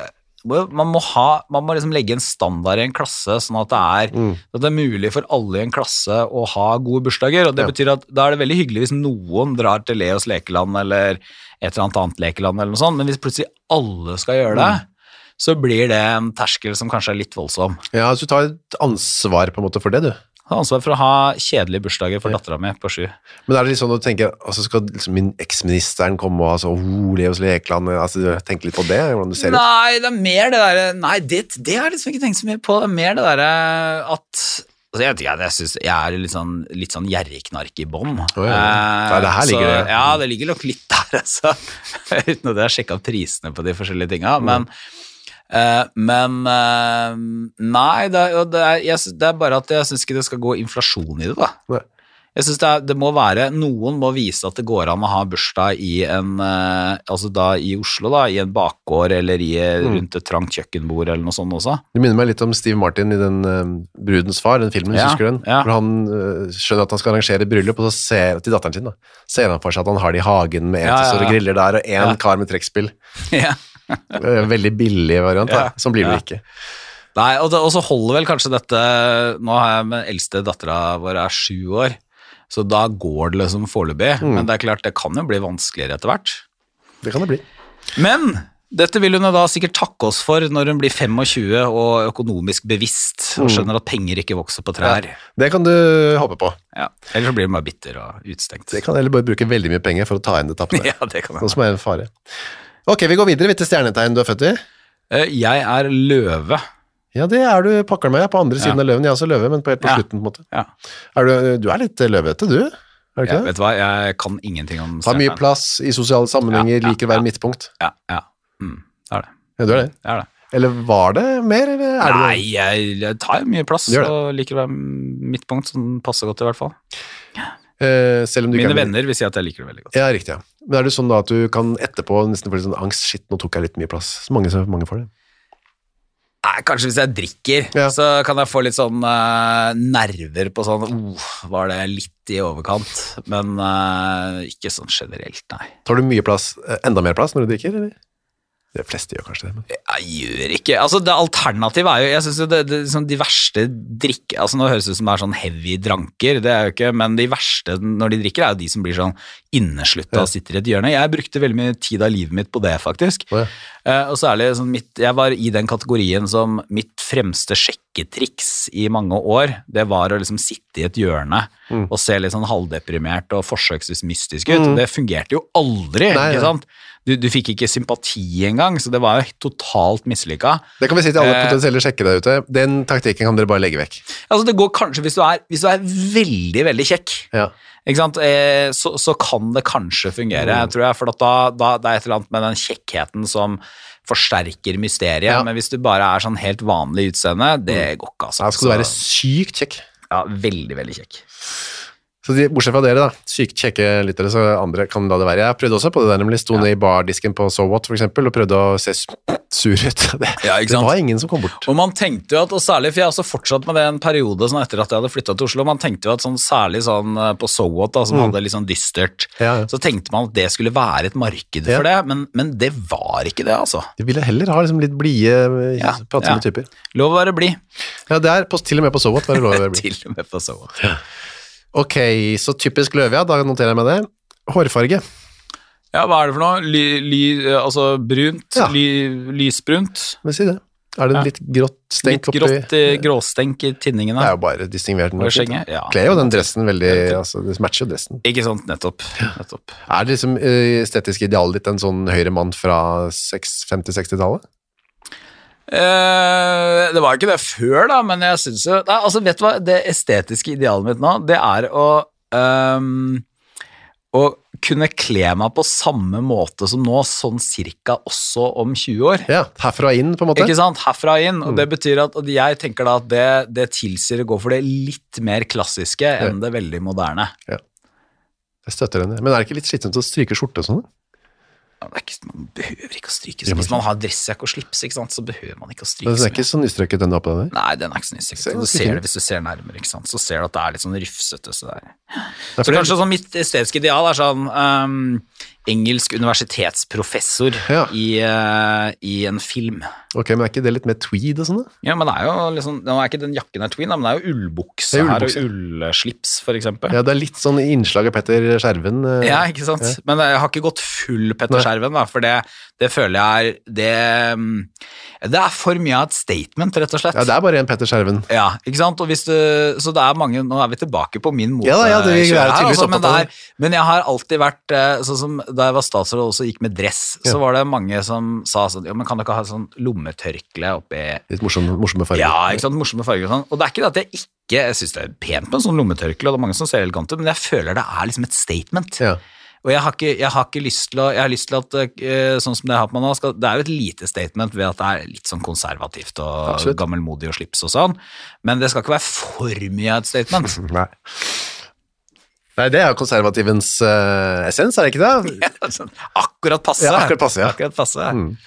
man må ha, man må liksom legge en standard i en klasse, sånn at det er, mm. at det er mulig for alle i en klasse å ha gode bursdager, og det ja. betyr at da er det veldig hyggelig hvis noen drar til Leos Lekeland, eller et eller annet annet lekeland, eller noe sånt, men hvis plutselig alle skal gjøre det, mm. så blir det en terskel som kanskje er litt voldsom. Ja, så du tar et ansvar på en måte for det, du. Jeg har ansvar for å ha kjedelige bursdager for ja. datteren min på sju. Men er det litt sånn at du tenker, altså skal liksom min eksministeren komme og altså, oh, Leos Lekeland, altså du tenker litt på det, hvordan du ser ut? Nei, det er mer det der, nei, det, det har jeg liksom ikke tenkt så mye på, det er mer det der at, altså jeg vet ikke, jeg synes jeg er litt sånn, litt sånn gjerrigknark i bånd. Oh, ja. Ja, det her ligger så, det. Ja, det ligger nok litt der, altså, uten at jeg har sjekket prisene på de forskjellige tingene, men Uh, men uh, nei, det er, det, er, jeg, det er bare at jeg synes ikke det skal gå inflasjon i det da. Nei. Jeg synes det, er, det må være, noen må vise at det går an å ha bursdag i en, uh, altså da i Oslo da, i en bakgård eller i, mm. rundt et trangt kjøkkenbord eller noe sånt også. Det minner meg litt om Steve Martin i den uh, Brudens far, den filmen, ja, husker du den? Ja. Hvor han uh, skjønner at han skal arrangere bryllup, og så ser til datteren sin da, ser han for seg at han har det i hagen med en ja, ja, ja. griller der, og en ja. kar med trekkspill. Ja. Veldig billig variant da, ja, som blir det ja. ikke. Nei, og, det, og så holder vel kanskje dette, nå har jeg med eldste datteren vår er sju år, så da går det liksom foreløpig, mm. men det er klart det kan jo bli vanskeligere etter hvert. Det kan det bli. Men dette vil hun da sikkert takke oss for når hun blir tjuefem og økonomisk bevisst, og skjønner at penger ikke vokser på trær. Ja, det kan du håpe på. Ja, eller så blir hun bare bitter og utstengt. Det kan, eller bare bruke veldig mye penger for å ta inn det tappet. Ja, det kan jeg. Noe som er en fare. Ok, vi går videre. Hvilke stjernetegn du er født i? Jeg er løve. Ja, det er du pakker meg på andre siden ja. av løven. Jeg er også løve, men på helt på ja. slutten på en måte. Ja. Er du, du er litt løvete, du? Er du ikke ja, det? Vet du hva, jeg kan ingenting om stjernetegn. Har mye plass i sosiale sammenhenger, ja, ja, liker å være ja. midtpunkt. Ja, ja. Mm, det er det. Ja, du er det? Det er det. Eller var det mer, eller er Nei, det? jeg, jeg tar mye plass, og liker å være midtpunkt, som passer godt i hvert fall. Ja. Uh, selv om du Mine kan... venner vil si at jeg liker det veldig godt. Ja, riktig, ja. Men er det sånn da at du kan etterpå nesten få litt sånn angst, shit, nå tok jeg litt mye plass. Så mange, så mange får det. Nei, kanskje hvis jeg drikker, ja. så kan jeg få litt sånn uh, nerver på sånn, uh, var det litt i overkant, men uh, ikke sånn generelt, nei. Tar du mye plass, enda mer plass når du drikker, eller? De fleste gjør kanskje det. Men... Jeg gjør ikke. Altså, det alternativet er jo, jeg synes jo det, det sånn, de verste drikke, altså nå høres det ut som det er sånn heavy dranker, det er jo ikke, men de verste når de drikker er jo de som blir sånn innesluttet og sitter i et hjørne. Jeg brukte veldig mye tid av livet mitt på det faktisk. Oh, ja. uh, og særlig sånn mitt, jeg var i den kategorien som mitt fremste sjekketriks i mange år, det var å liksom sitte i et hjørne mm. og se litt sånn halvdeprimert og forsøksvis mystisk ut. Mm. Det fungerte jo aldri, Nei, ikke sant? Du, du fikk ikke sympati engang, så det var jo total totalt mislykka. Det kan vi si til alle Eh, potensielle sjekkere der ute. Den taktikken kan dere bare legge vekk. Altså det går kanskje, hvis du er, hvis du er veldig, veldig kjekk, Ja. ikke sant? Eh, så, så kan det kanskje fungere, tror jeg, for at da, da det er et eller annet med den kjekkheten som forsterker mysteriet, Ja. men hvis du bare er sånn helt vanlig utseende, det går ikke, altså. Da skal du være Så- sykt kjekk. Ja, veldig, veldig kjekk. Så de, bortsett fra dere da, sykt kjekke lyttere, så andre kan la det være. Jeg prøvde også på det der, nemlig sto ned i bardisken på So What, for eksempel, og prøvde å se sur ut. Det, Ja, ikke det sant? var ingen som kom bort. Og man tenkte jo at, og særlig, for jeg har også fortsatt med det en periode sånn etter at jeg hadde flyttet til Oslo, man tenkte jo at sånn, særlig sånn eh, på So What da, som hadde litt sånn dystert, Ja, ja. så tenkte man at det skulle være et marked Ja. for det, men, men det var ikke det, altså. De ville heller ha liksom litt blide, Ja, pratsomme ja. typer. Lov å være blid. Ja, det er på, til og med på So What var det lov å være blid. Til og med på So What. Ok, så typisk Løvia, da noterer jeg med det. Hårfarge. Ja, hva er det for noe? Ly, ly, altså brunt, Ja. ly, lysbrunt, Men si det. Er det Ja. litt grått stenk litt grått, oppi? eh, gråstenk i tinningene. Det er jo bare distingvert. Og skjenget, ja. Kler jo den dressen veldig, altså det matcher jo dressen. Ikke sant, nettopp. nettopp. Er det liksom eh, estetisk idealet ditt en sånn høyre mann fra femti-seksti-tallet? Eh, det var ikke det før, da, men jeg syns jo Nei, altså, vet du hva? Det estetiske idealet mitt nå, det er å ehm, Å kunne kle meg på samme måte som nå, sånn cirka også om tjue år. Ja, herfra inn på en måte. Ikke sant? Herfra inn. Og det betyr at og jeg tenker da at det, det tilsier å gå for det litt mer klassiske enn det veldig moderne. Jeg støtter henne. Men er det ikke litt slitsomt å stryke skjorte og sånn? Ja, det er ikke, man behøver ikke å stryke. Ja, men- Hvis man har dressjakke og slips, ikke sant, så behøver man ikke å stryke. Den er så ikke så nystrøket den oppe der. Nei, den er ikke så nysikker. Ser Du ganske ser fin det ut. hvis du ser nærmere, ikke sant? Så ser du at det er litt sånn rufsete. Så, det er. Ja, så for det- kanskje sånn mitt estetiske ideal er sånn um, engelsk universitetsprofessor Ja. i, uh, i en film. Ok, men er ikke det litt mer tweed og sånn da? Ja, men det er jo liksom, nå er ikke den jakken her tween, da, men det er jo ullbukse Det er her, og ullbukse. ullslips for eksempel. Ja, det er litt sånn innslag av Petter Skjerven. eh, Ja, ikke sant? Men jeg har ikke gått full Petter Nei. Skjerven, da, for det, det føler jeg er det, mm, det er for mye av et statement, rett og slett. Ja, det er bare en Petter Skjerven. Ja, ikke sant? Og hvis du, så det er mange, nå er vi tilbake på min mote. Ja da, ja, det- vi er her, tydeligvis altså, men, opptatt av det er, men jeg har alltid vært, eh, sånn som da jeg var statsråd og også gikk med dress, så Ja. var det mange som sa sånn, ja, men kan du ikke ha sånn lommetørkle oppi... Litt morsom, morsomme farger. Ja, ikke sant, morsomme farger og sånn. Og det er ikke det at jeg ikke, jeg synes det er pent med en sånn lommetørkle, og det er mange som ser elegant ut, men jeg føler det er liksom et statement. Ja. Og jeg har, ikke, jeg har ikke lyst til å, jeg har lyst til at, eh, sånn som det jeg har på meg nå, skal, det er jo et lite statement ved at det er litt sånn konservativt og Absolutt. gammelmodig og slips og sånn, men det skal ikke være for mye av et statement. Nei. Nei, det er jo konservativens eh, essens, er det ikke det? Sånn, akkurat passe. Ja, akkurat passe, ja. Akkurat passe.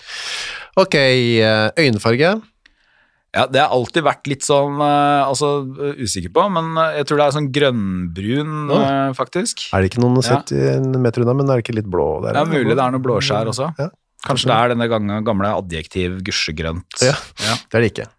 Ok, eh, øynfarge. Ja, det har alltid vært litt sånn, eh, altså eh, usikker på, men eh, jeg tror det er sånn grønnbrun, Å. eh, faktisk. Er det ikke noen sett i en meter unna, men er det ikke litt blå der? Det er mulig det er noe blåskjær også. Ja. Kanskje det er denne gamle, gamle adjektiv gusjegrønt. Ja, det er det ikke.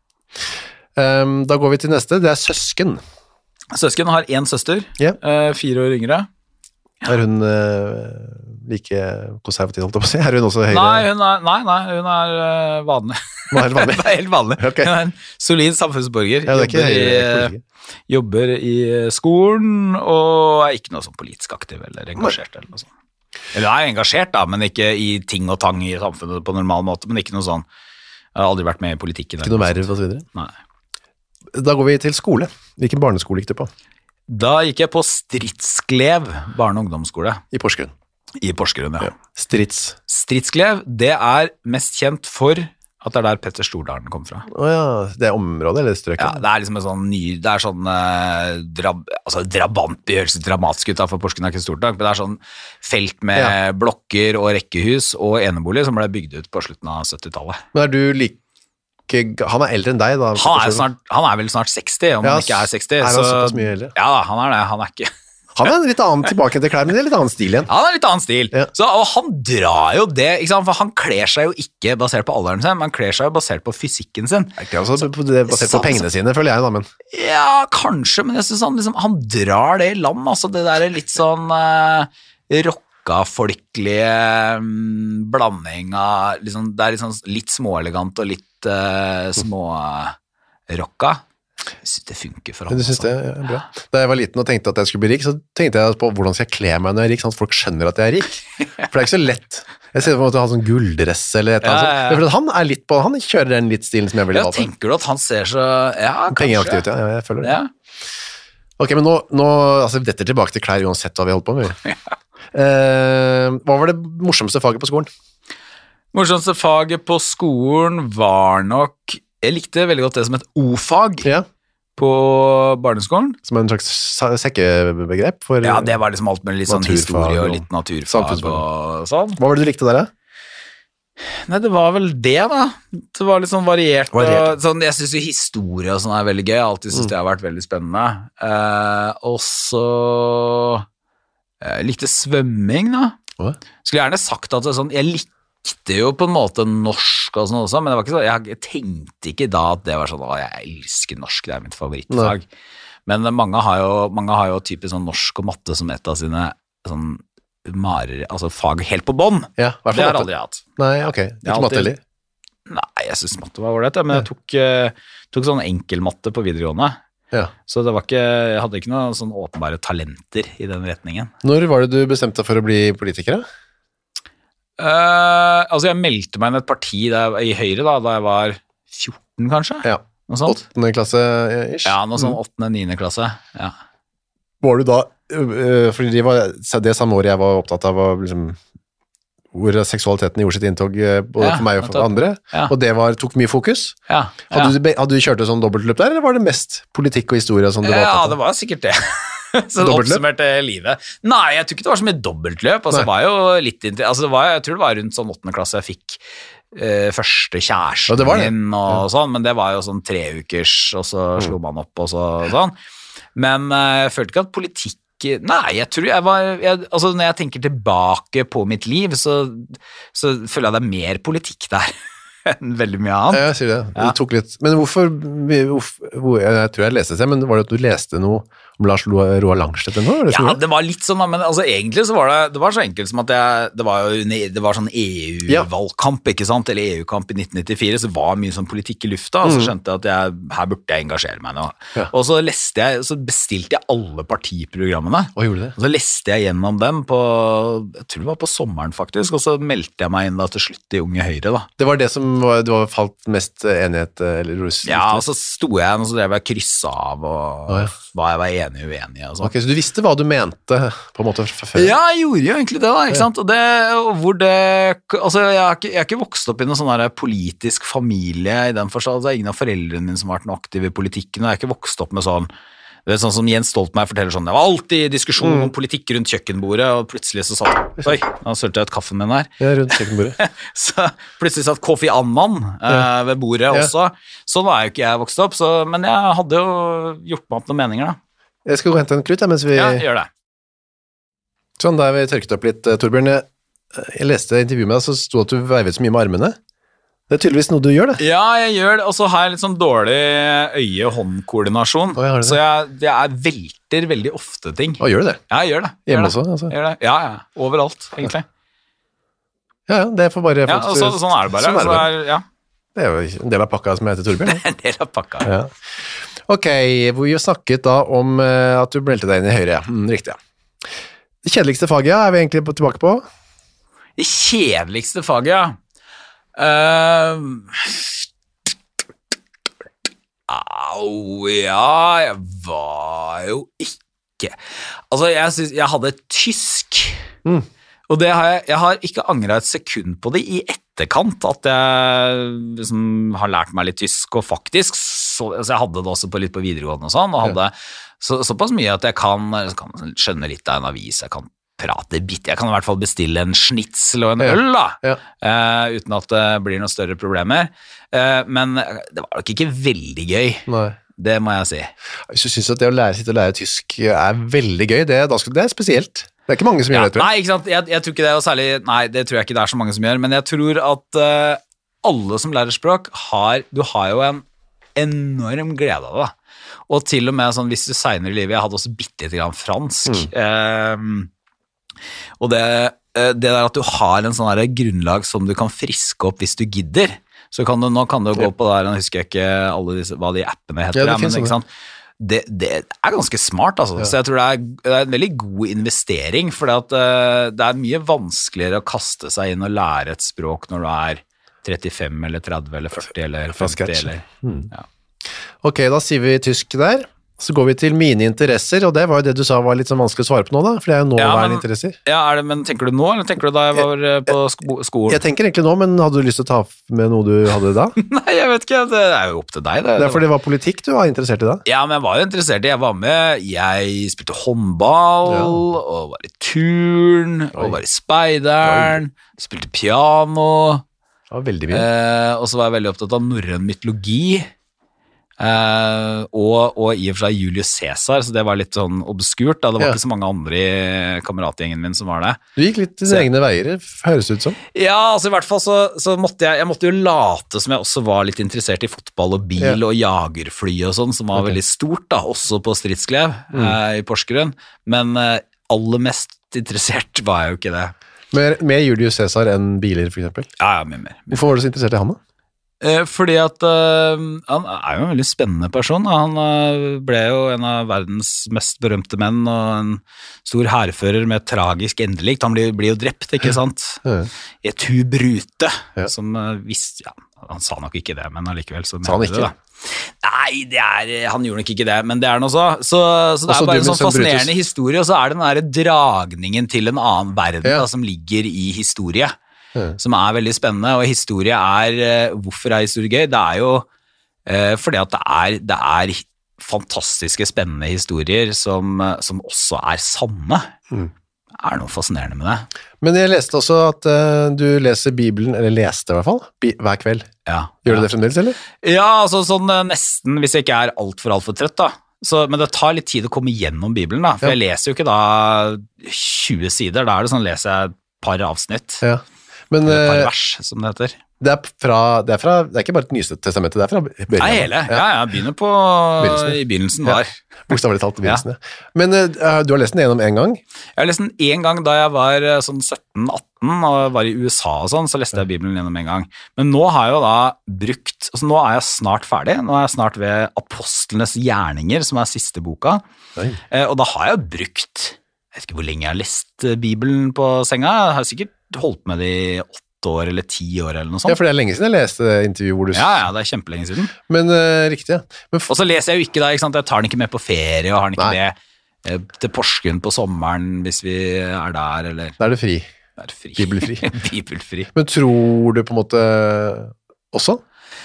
Um, da går vi til neste, det er søsken. Søsken har én søster, Ja. eh, fire år yngre. Er hun eh, like konservativ, holdt jeg på å si? Er hun også høyre? Nei, hun er, nei, nei, hun er eh, vanlig. Hun er helt vanlig. Helt vanlig. Ok. Hun er en solid samfunnsborger. Ja, det er ikke jobber, høyre i, politiker. jobber i skolen og er ikke noe sånn politisk aktiv eller engasjert. Eller noe sånt. Eller er engasjert, da, men ikke i ting og tang i samfunnet på normal måte. Men ikke noe sånn. Jeg har aldri vært med i politikken. Ikke noe verv og så videre. Nei. Da går vi til skole. Hvilken barneskole gikk du på? Da gikk jeg på Stridsklev barne- og ungdomsskole I Porsgrunn. i Porsgrunn. Ja. Strids. Stridsklev, det er mest kjent for at det er der Petter Stordalen kom fra. Åja, det er området eller strøket? Ja, det er liksom en sånn ny, det er sånn eh, drab, altså drabant, det høres dramatisk ut da, for Porsgrunn er ikke stort nok, men det er sånn felt med Ja. blokker og rekkehus og enebolig som ble bygd ut på slutten av syttitallet. Men er du like Han er eldre enn deg, da? Han er, snart, han er vel snart seksti, om Ja, han ikke er seksti. er han så- såpass mye eldre? Ja, han er det. Han er ikke... Han er en litt annen tilbake til klær, men det er litt annen stil igjen. Han har litt annen stil. Ja. Så, og han drar jo det, ikke sant? For han kler seg jo ikke basert på alderen sin, men han kler seg jo basert på fysikken sin. Det er ikke altså det er basert på Sant, pengene sine, føler jeg da, men Ja, kanskje, men jeg synes han, liksom, han drar det i land, altså det der er litt sånn uh, rocka-folkelige mm, blanding av, liksom, det er litt, sånn, litt småelegant og litt uh, smårocka. Jeg synes det funker for han. du synes det altså. er bra. Da jeg var liten og tenkte at jeg skulle bli rik, så tenkte jeg på hvordan skal jeg kle meg når jeg er rik, sånn at folk skjønner at jeg er rik. For det er ikke så lett. Jeg ser på en måte han sånn gulldress eller et eller annet Ja, ja, ja. sånt. For han er litt på, han kjører den litt stilen som jeg er veldig Ja, vant til. tenker du at han ser så Ja, kanskje. Pengeaktig ut, ja. ja, jeg føler det. Ja. Ok, men nå, nå altså, dette er tilbake til klær uansett hva vi holdt på med. Ja. Eh, hva var det morsomste faget på skolen? Morsomste faget på skolen var nok Jeg likte veldig godt det som et O-fag Ja, på barneskolen. som en slags sa- sekkebegrep for Ja, det var liksom alt med litt sånn Naturfag historie og og litt naturfag samfunnsfag. og sånn. Hva var det du likte der, da? Nei, det var vel det, da. Det var litt sånn variert. Variert. Og, sånn, jeg synes jo historie og sånn er veldig gøy. Jeg har alltid synes det har vært veldig spennende. Eh, og så Jeg likte svømming, da. Hva? Skulle gjerne sagt at det, sånn, jeg likte jo på en måte norsk og sånn også, men det var ikke så, jeg, jeg tenkte ikke da at det var sånn, å, jeg elsker norsk, det er mitt favorittfag. Men mange har jo, mange har jo typisk sånn norsk og matte som et av sine sånn marer, altså fag helt på bånd. Ja, i hvert Det fall har matte. aldri jeg hatt. Nei, ok. Jeg har Ikke matte alltid- heller. Nei, jeg synes matte var ålreit, men jeg tok, eh, tok sånn enkelmatte på videregående. Ja. Så det var ikke, jeg hadde ikke noen sånn åpenbare talenter i den retningen. Når var det du bestemte deg for å bli politiker, da? Uh, altså jeg meldte meg inn et parti der, i Høyre da, da jeg var fjorten kanskje, Ja. noe sånt. Åttende klasse, ish? Ja, noe sånn åttende, niende klasse, ja. Var du da, øh, fordi det var det samme året jeg var opptatt av, var liksom, hvor seksualiteten gjorde sitt inntog, øh, både Ja, for meg og for nettopp. andre, Ja. og det var, tok mye fokus. Ja, Hadde, ja. du, be- hadde du kjørt et sånn dobbeltløp der, eller var det mest politikk og historie som du var Ja, opptatt det av? var sikkert det. Så det Dobbeltløp? oppsummerte livet. Nei, jeg tror ikke det var så mye dobbeltløp. Altså, Nei. det var jo litt inter- altså, det var, jeg tror det var rundt sånn åttende klasse jeg fikk eh, første kjæresten Ja, det var det. min og sånn, men det var jo sånn tre ukers, og så Mm. slo man opp og så, sånn. Men eh, jeg følte ikke at politikk Nei, jeg tror jeg var jeg, altså når jeg tenker tilbake på mitt liv, så, så føler jeg det er mer politikk der enn veldig mye annet. Ja, jeg sier det. Ja. Det tok litt. Men hvorfor, hvorfor hvor, jeg tror jeg leste det, men var det at du leste noe om Lars Roar Roar Langstedt eller noe? Var det Ja, så? det var litt sånn, da, men altså, egentlig så var det, det var så enkelt som at jeg, det var jo ne- det var sånn E U-valgkamp, ikke sant, eller E U-kamp i nitten nittifire, så var mye sånn politikk i lufta, og så skjønte jeg at jeg, her burde jeg engasjere meg nå. Ja. Og så leste jeg, så bestilte jeg alle partiprogrammene, Hva gjorde det? og så leste jeg gjennom dem på, jeg tror det var på sommeren faktisk, og så meldte jeg meg inn da til slutt i Unge Høyre da. Det var det som var, du har falt mest enighet, eller rus- Ja, og så sto jeg, og så drev jeg kryssa av, og Å, ja. hva jeg var enig og uenig, og sånn. Ok, så du visste hva du mente, på en måte, fra før? Ja, jeg gjorde jo egentlig det da, ikke sant? Og det, og hvor det, altså jeg har, ikke, jeg har ikke vokst opp i noen sånn der politisk familie i den forstand, altså ingen av foreldrene mine som har vært noe aktive i politikken, og jeg har ikke vokst opp med sånn, du vet, sånn som Jens Stoltenberg forteller sånn, det var alltid diskusjon om politikk rundt kjøkkenbordet, og plutselig så satt, oi, nå sølte jeg et kaffen min her, Ja, rundt kjøkkenbordet. så plutselig satt Kofi Annan eh, ved bordet Ja. også, sånn var jo ikke jeg vokst opp, så, men jeg hadde jo gjort meg opp noen meninger da. Jeg skal gå og hente en krutt, ja, mens vi... Ja, gjør det. Sånn, da har vi tørket opp litt, eh, Torbjørn. Jeg, jeg leste intervjuet med deg, så sto at du veivet så mye med armene. Det er tydeligvis noe du gjør, det. Ja, jeg gjør det, og så har jeg litt sånn dårlig øye-hånd-koordinasjon, Å, jeg har det. så jeg, jeg velter veldig ofte ting. Å, gjør du det? Ja, jeg gjør det. Gjør Hjemme det. også, altså? Gjør det. Ja, ja, overalt, egentlig. Ja, ja, det får bare... Ja, og så, sånn er det bare. Sånn er det Så bare. er, ja, Det er jo en del av pakka som heter Torbjørn. Ja. en del av pakka. Ja. Ok, hvor vi har snakket da om eh, at du meldte deg inn i Høyre, ja. Mm, riktig, ja. Det kjedeligste faget, ja, er vi egentlig på- tilbake på? Det kjedeligste faget, ja. Uh, au, ja, jeg var jo ikke... Altså, jeg synes, jeg hadde tysk, Mm. og det har jeg, jeg har ikke angret et sekund på det i etterkant, at jeg liksom har lært meg litt tysk, og faktisk, så, altså jeg hadde det også på litt på videregående og sånn, og hadde så, såpass mye at jeg kan, jeg kan skjønne litt av en avis, jeg kan prate bitt, jeg kan i hvert fall bestille en schnitzel og en Ja. øl da, Ja. eh, uten at det blir noen større problemer, eh, men det var nok ikke veldig gøy, Nei. det må jeg si. Hvis du synes at det å lære, sitte og lære tysk er veldig gøy, det, da skal, det er spesielt. Det er ikke mange som Ja, gjør det, tror jeg. nei, ikke sant, jeg, jeg tror ikke det, og særlig, nei, det tror jeg ikke det er så mange som gjør, men jeg tror at eh, alle som lærer språk har, du har jo en enorm glede av det, da. Og til og med sånn, hvis du senere i livet, jeg hadde også bitte litt grann fransk, eh, og det, eh, det der at du har en sånn der grunnlag som du kan friske opp hvis du gidder, så kan du, nå kan du gå på der, nå husker jeg ikke alle disse, hva de appene heter, Ja, det ja, finnes men, ikke sånne. sant? det, det er ganske smart, altså. Ja. Så jeg tror det er, det er en veldig god investering, for uh, det er mye vanskeligere å kaste seg inn og lære et språk når du er trettifem eller tretti eller førti eller femti. Eller, mm. ja. Ok, da sier vi tysk der. Så går vi til mine interesser, og det var jo det du sa var litt sånn vanskelig å svare på nå da, for det er jo nåværende ja, interesser. Ja, er det, men tenker du nå, eller tenker du da jeg var jeg, på sko skolen? Jeg tenker egentlig nå, men hadde du lyst til å ta med noe du hadde da? Nei, jeg vet ikke, det er jo opp til deg. Det, det er fordi det var politikk du var interessert i da? Ja, men jeg var jo interessert i, jeg var med, jeg spilte håndball, ja. og var i turn, Oi. og var i speideren, Oi. spilte piano. Det var veldig mye. Eh, og så var jeg veldig opptatt av norrøn mytologi. Uh, og, og i og for seg Julius Caesar, så det var litt sånn obskurt da. Det var ja. ikke så mange andre i kameratgjengen min som var det. Du gikk litt til dine egne veier, høres ut som. Ja, altså i hvert fall så, så måtte jeg, jeg måtte jo late som jeg også var litt interessert i fotball og bil ja. og jagerfly og sånn, som var okay. veldig stort da, også på Stridsklev mm. uh, i Porsgrunn, men uh, aller mest interessert var jeg jo ikke det. Mer, mer Julius Caesar enn biler for eksempel? Ja, ja, mye mer. mer. Hvorfor var du så interessert i han da? Fordi at uh, han er jo en veldig spennende person. Han uh, ble jo en av verdens mest berømte menn, og en stor hærfører med tragisk endelikt. Han blir, blir jo drept, ikke sant? Ja. Etu Brute, ja. som uh, visste, ja, han sa nok ikke det, men allikevel så sa han ikke? Det, da. Nei, det er, han gjorde nok ikke det, men det er noe så. Så, så det er bare en sånn fascinerende Brutus. Historie, og så er det den der dragningen til en annen verden ja. da, som ligger i historie. Ja. Som er veldig spennende, og historie er, hvorfor er historie gøy? Det er jo eh, fordi at det er, det er fantastiske, spennende historier som, som også er sanne. Mm. Det er noe fascinerende med det. Men jeg leste også at uh, du leser Bibelen, eller leste i hvert fall, hver kveld. Ja. Gjør du ja. det fremdeles, eller? Ja, altså sånn nesten, hvis jeg ikke er alt for alt for trøtt da. Så, men det tar litt tid å komme gjennom Bibelen da, for ja. jeg leser jo ikke da tjue sider, da er det sånn, leser jeg et par avsnitt. Ja. Men, et par vers, som det heter. Det er, fra, det, er fra, det er ikke bare et nyeste testamentet, det er fra begynnelsen. Nei, hele. Ja, ja, begynner på begynnelsen. I begynnelsen var. Ja, bokstavelig talt i begynnelsen, ja. Men uh, du har lest den gjennom en gang? Jeg har lest den en gang da jeg var sånn sytten atten og var i U S A og sånn, så leste jeg Bibelen gjennom en gang. Men nå har jeg jo da brukt, altså nå er jeg snart ferdig, nå er jeg snart ved Apostlenes gjerninger, som er siste boka, uh, og da har jeg brukt, jeg vet ikke hvor lenge jeg har lest Bibelen på senga, jeg har sikkert holdt med det i åtte år eller ti år eller noe sånt. Ja, for det er lenge siden jeg leste det intervjuet hvor du... Ja, ja, det er kjempelenge siden. Men uh, riktig, ja. Men f- og så leser jeg jo ikke da, ikke sant? Jeg tar den ikke med på ferie, og har den ikke Nei. med eh, til Porsgrunn på sommeren hvis vi er der, eller... Da er det fri. Da er det fri. Bibelfri. Bibelfri. Men tror du på en måte også?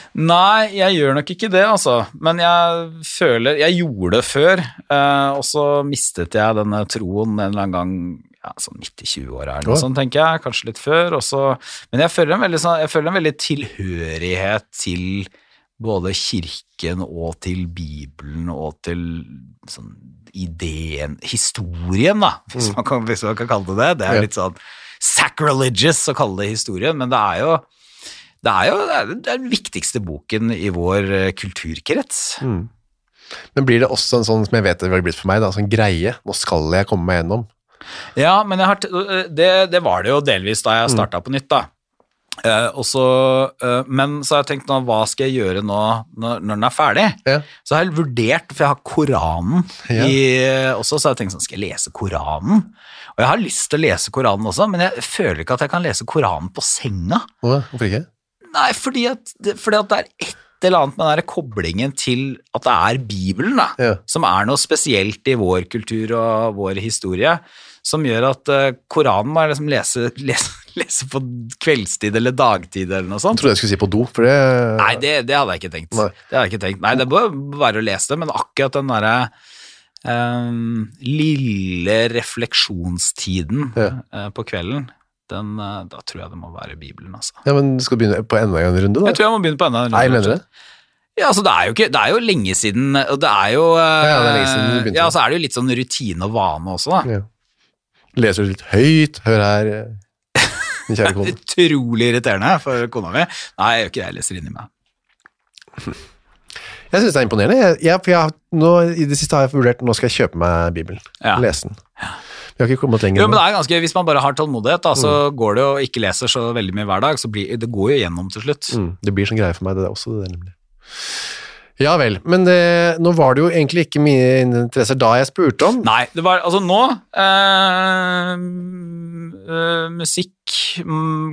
Nei, jeg gjør nok ikke det, altså. Men jeg føler... Jeg gjorde det før, eh, og så mistet jeg denne troen en eller annen gang... Ja, sånn midt i tjue-åra eller noe sånt, tenker jeg, kanskje litt før også. Men jeg føler en veldig, sånn, jeg føler en veldig tilhørighet til både kirken og til Bibelen og til sånn ideen, historien da, hvis man kan, hvis man kan kalle det det. Det er litt sånn sacrilegious å kalle det historien, men det er jo det er jo det er den viktigste boken i vår kulturkrets. Mm. Men blir det også en sånn, som jeg vet det har blitt for meg, da, sånn greie, nå skal jeg komme meg gjennom? Ja, men jeg har t- det, det var det jo delvis da jeg startet på nytt da. Eh, og så, eh, men så har jeg tenkt nå, hva skal jeg gjøre nå når, når den er ferdig? Ja. Så har jeg vurdert, for jeg har Koranen ja. i, også, så har jeg tenkt sånn, skal jeg lese Koranen? Og jeg har lyst til å lese Koranen også, men jeg føler ikke at jeg kan lese Koranen på senga. Hvorfor ikke? Nei, fordi at, fordi at det er ett eller annet med den der koblingen til at det er Bibelen da, ja. som er noe spesielt i vår kultur og vår historie, som gjør at uh, Koranen må jeg liksom lese, lese, lese på kveldstid eller dagtid eller noe sånt. Jeg trodde jeg skulle si på do, for det... Nei, det, det hadde jeg ikke tenkt. Nei. Det hadde jeg ikke tenkt. Nei, det bør være å lese det, men akkurat den der um, lille refleksjonstiden ja. uh, på kvelden, den, uh, da tror jeg det må være Bibelen, altså. Ja, men skal du begynne på enda en runde da? Jeg tror jeg må begynne på enda en runde. Nei, mener du? Ja, altså det er jo ikke, det er jo lenge siden, og det er jo... Uh, ja, det er lenge siden du begynte. Ja, så er det jo litt sånn rutine og vane også da. Ja. Leser du litt høyt, hør her, min kjære kone. Utrolig irriterende for kona mi. Nei, jeg gjør ikke det, jeg leser inn i meg. Jeg synes det er imponerende. Jeg, jeg, for jeg, nå, i det siste har jeg vurdert, nå skal jeg kjøpe meg Bibelen, ja. lese den. Vi har ikke kommet lenger. Jo, men det er ganske, hvis man bare har tålmodighet, da, så mm. går det jo ikke leser så veldig mye hver dag, så blir, det går jo gjennom til slutt. Mm. Det blir sånn greie for meg, det er også det der nemlig. Ja vel, men det, nå var det jo egentlig ikke mye interesser da jeg spurte om. Nei, det var altså nå eh, eh, musikk, mm,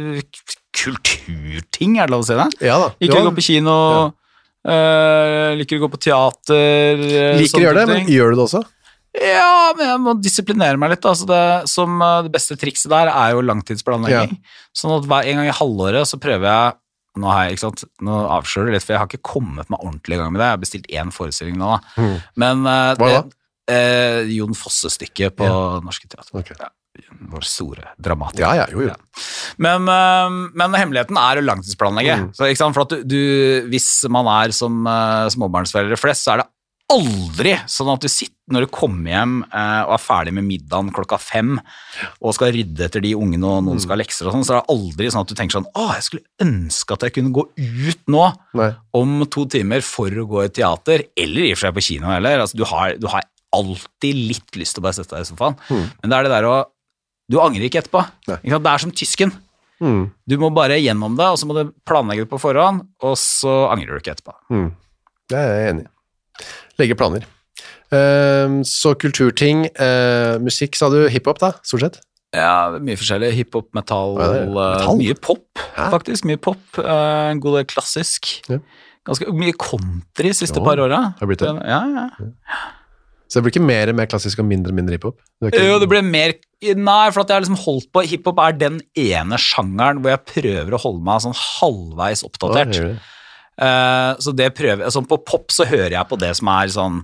kulturting, er det lov å si det? Ja da. Liker Ja. å gå på kino, ja. eh, liker å gå på teater. Liker å gjøre det, men gjør du det også? Ja, men jeg må disiplinere meg litt. Altså det, som, det beste trikset der er jo langtidsplanlegging. Ja. Sånn at hver en gang i halvåret så prøver jeg. Nå har jeg, ikke sant, nå avslører det litt, for jeg har ikke kommet meg ordentlig i gang med det. Jeg har bestilt én forestilling nå, da. Mm. Men uh, Hva da? Eh, Jon Fosse-stykket på ja. Norske Teater. Okay. Ja, vår store dramatikk. Ja, ja, jo, jo. Ja. Men, uh, men hemmeligheten er å langtidsplanlegge. Mm. Så, ikke sant, for at du, du, hvis man er som uh, småbarnsforeldre flest, så er det aldri sånn at du sitter når du kommer hjem eh, og er ferdig med middagen klokka fem og skal rydde etter de ungene og noen skal ha lekser og sånn, så er det aldri sånn at du tenker sånn, åh, jeg skulle ønske at jeg kunne gå ut nå Nei. om to timer for å gå i teater, eller i og for seg på kino heller. Altså, du, har, du har alltid litt lyst til å bare sette deg i sofaen, mm. men det er det der å, du angrer ikke etterpå. Ikke sant? Det er som tysken. Mm. Du må bare gjennom det, og så må du planlegge det på forhånd, og så angrer du ikke etterpå. Mm. Det er jeg enig i. Legge planer. Uh, så kulturting, uh, musikk, sa du hiphop da, stort sett? Ja, mye forskjellig. Hiphop, metall, ja, metall, mye pop, Hæ? faktisk. Mye pop, uh, en god del klassisk. Ja. Ganske mye country siste oh, par åra. Har det blitt det? Ja, ja. Så det blir ikke mer og mer klassisk og mindre og mindre hiphop? Det ikke... Jo, det blir mer... Nei, for at jeg har liksom holdt på... Hiphop er den ene sjangeren hvor jeg prøver å holde meg sånn halvveis oppdatert. Oh, Uh, så det prøver altså på pop så hører jeg på det som er sånn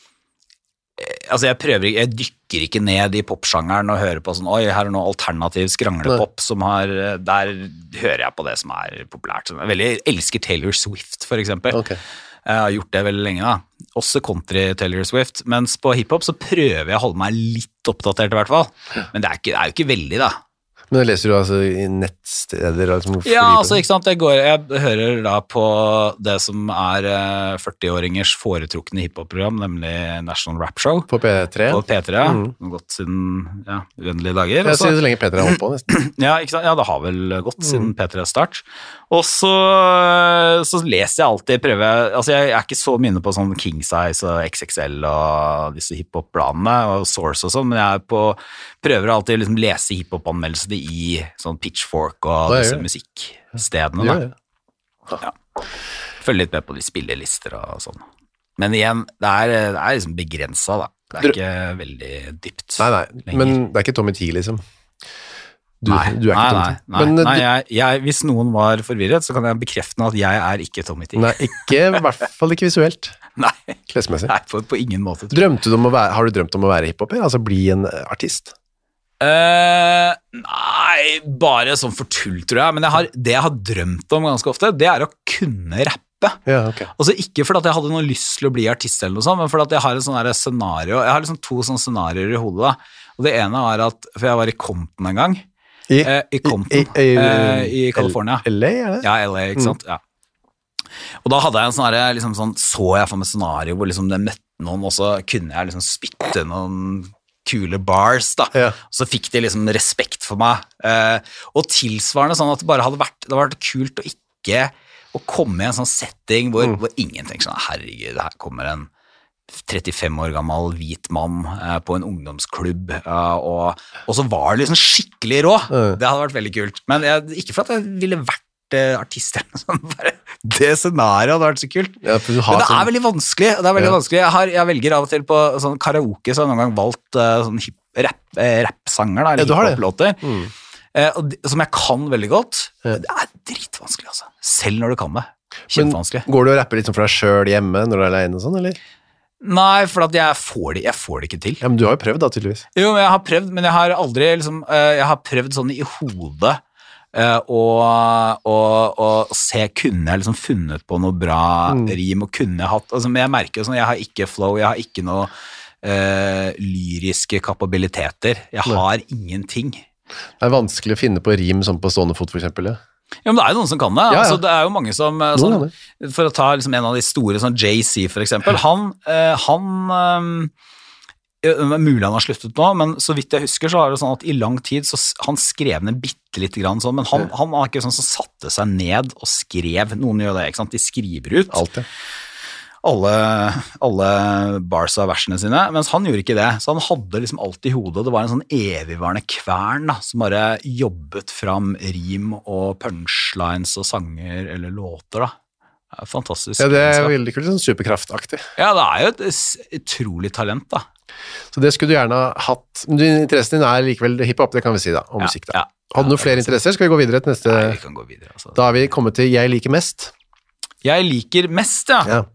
altså jeg prøver jeg dykker ikke ned i popsjangeren og hører på sånn oi, her er noe alternativ skranglepop som har der hører jeg på det som er populært. Jeg veldig elsker Taylor Swift for eksempel. Okay. Jeg har gjort det veldig lenge da. Også country Taylor Swift, mens på hiphop så prøver jeg å holde meg litt oppdatert i hvert fall. Men det er, ikke, det er jo ikke veldig da. Men det leser du altså i nettsteder? Altså, ja, altså ikke sant, jeg, går, jeg hører da på det som er førti-åringers foretrukne hiphop-program, nemlig National Rap Show. På P tre? På P tre, ja. Mm. Gått siden ja, uendelige dager. Jeg sier så lenge P tre har holdt på nesten. Ja, ikke sant, ja, det har vel gått mm. siden P tre start. Og så, så leser jeg alltid, prøver jeg, altså jeg er ikke så mye på sånn King Size og X X L og disse hiphop-bladene og Source og sånn, men jeg er på, prøver alltid liksom lese hiphop-anmeldelsene i sånn Pitchfork og Hva disse musikkstedene da. Ja. Følger litt med på de spillelister og sånn. Men igjen, det er, det er liksom begrenset da. Det er ikke veldig dypt. Nei, nei, lenger. Men det er ikke Tommy T liksom. Du, nei, du er ikke nei, Tommy nei, T. Nei, men, nei jeg, jeg, hvis noen var forvirret, så kan jeg bekrefte at jeg er ikke Tommy T. Nei, ikke, i hvert fall ikke visuelt. Nei, klesmessig. Nei på, på ingen måte. Drømte du om å være, har du drømt om å være hiphoper? Altså bli en artist? Uh, nei, bare sånn for tull, tror jeg. Men jeg har, det jeg har drømt om ganske ofte, det er å kunne rappe. Ja, okay. Altså ikke fordi at jeg hadde noe lyst til å bli artist eller noe sånt, men fordi at jeg har en sånn her scenario. Jeg har liksom to sånne scenarioer i hodet da. Og det ene var at, for jeg var i Compton en gang. I? Eh, I Compton, I, i, i, eh, i California. L A, er det? Ja, L A, ikke sant? Mm. Ja. Og da hadde jeg en sånn her, liksom sånn, så jeg for meg scenario hvor liksom det møtte noen, og så kunne jeg liksom spytte noen kule bars da, ja. Så fikk de liksom respekt for meg, eh, og tilsvarende sånn at det bare hadde vært, det hadde vært kult å ikke, å komme i en sånn setting hvor, mm. hvor ingen tenker sånn, herregud, her kommer en trettifem år gammel hvit mann eh, på en ungdomsklubb, eh, og, og så var det liksom skikkelig rå, mm. det hadde vært veldig kult, men jeg, ikke for at jeg ville vært eh, artist eller noe sånt, bare det scenariet hadde vært så kult. Ja, men det er sånn... veldig vanskelig. Det er veldig ja. vanskelig. Jeg, har, jeg velger av og til på sånn karaoke, så har jeg noen gang valgt uh, sånn hip, rap, eh, rap-sanger, da, eller ja, hiphop-låter, mm. eh, og de, som jeg kan veldig godt. Ja. Det er dritvanskelig, altså. Selv når du kan det. Kjempevanskelig. Men går du og rapper litt sånn for deg selv hjemme når du er alene og sånn, eller? Nei, for at jeg får, det, jeg får det ikke til. Ja, men du har jo prøvd da, tydeligvis. Jo, men jeg har prøvd, men jeg har aldri liksom, uh, jeg har prøvd sånn i hodet, Uh, og, og, og se, kunne jeg liksom funnet på noe bra mm. rim, og kunne jeg hatt, altså, men jeg merker jo sånn, jeg har ikke flow, jeg har ikke noe uh, lyriske kapabiliteter, jeg har Nei. ingenting. Det er vanskelig å finne på rim sånn på stående fot for eksempel, ja. Ja, men det er jo noen som kan det, ja, ja. Altså, det er jo mange som, sånn, for å ta liksom, en av de store, sånn Jay-Z for eksempel, han, uh, han um, mulig han har sluttet nå, men så vidt jeg husker så er det sånn at i lang tid så han skrev ned bitte litt grann sånn, men han, han var ikke sånn som satte seg ned og skrev, noen gjør det, ikke sant, de skriver ut. Alt, ja. alle, alle Barca-versene sine, mens han gjorde ikke det. Så han hadde liksom alt i hodet, og det var en sånn evigvarende kvern da, som bare jobbet fram rim og punchlines og sanger eller låter da. Det er fantastisk. Ja, det er veldig kult, sånn superkraftaktig. Ja, det er jo et utrolig talent da. Så det skulle du gjerne ha hatt. Men interessen din er likevel hiphop, det kan vi si da, og musikk da. Ja, ja. Har du noen flere interesser? Skal vi gå videre til neste? Nei, vi kan gå videre. Altså. Da har vi kommet til Jeg liker mest. Jeg liker mest, ja. Ja.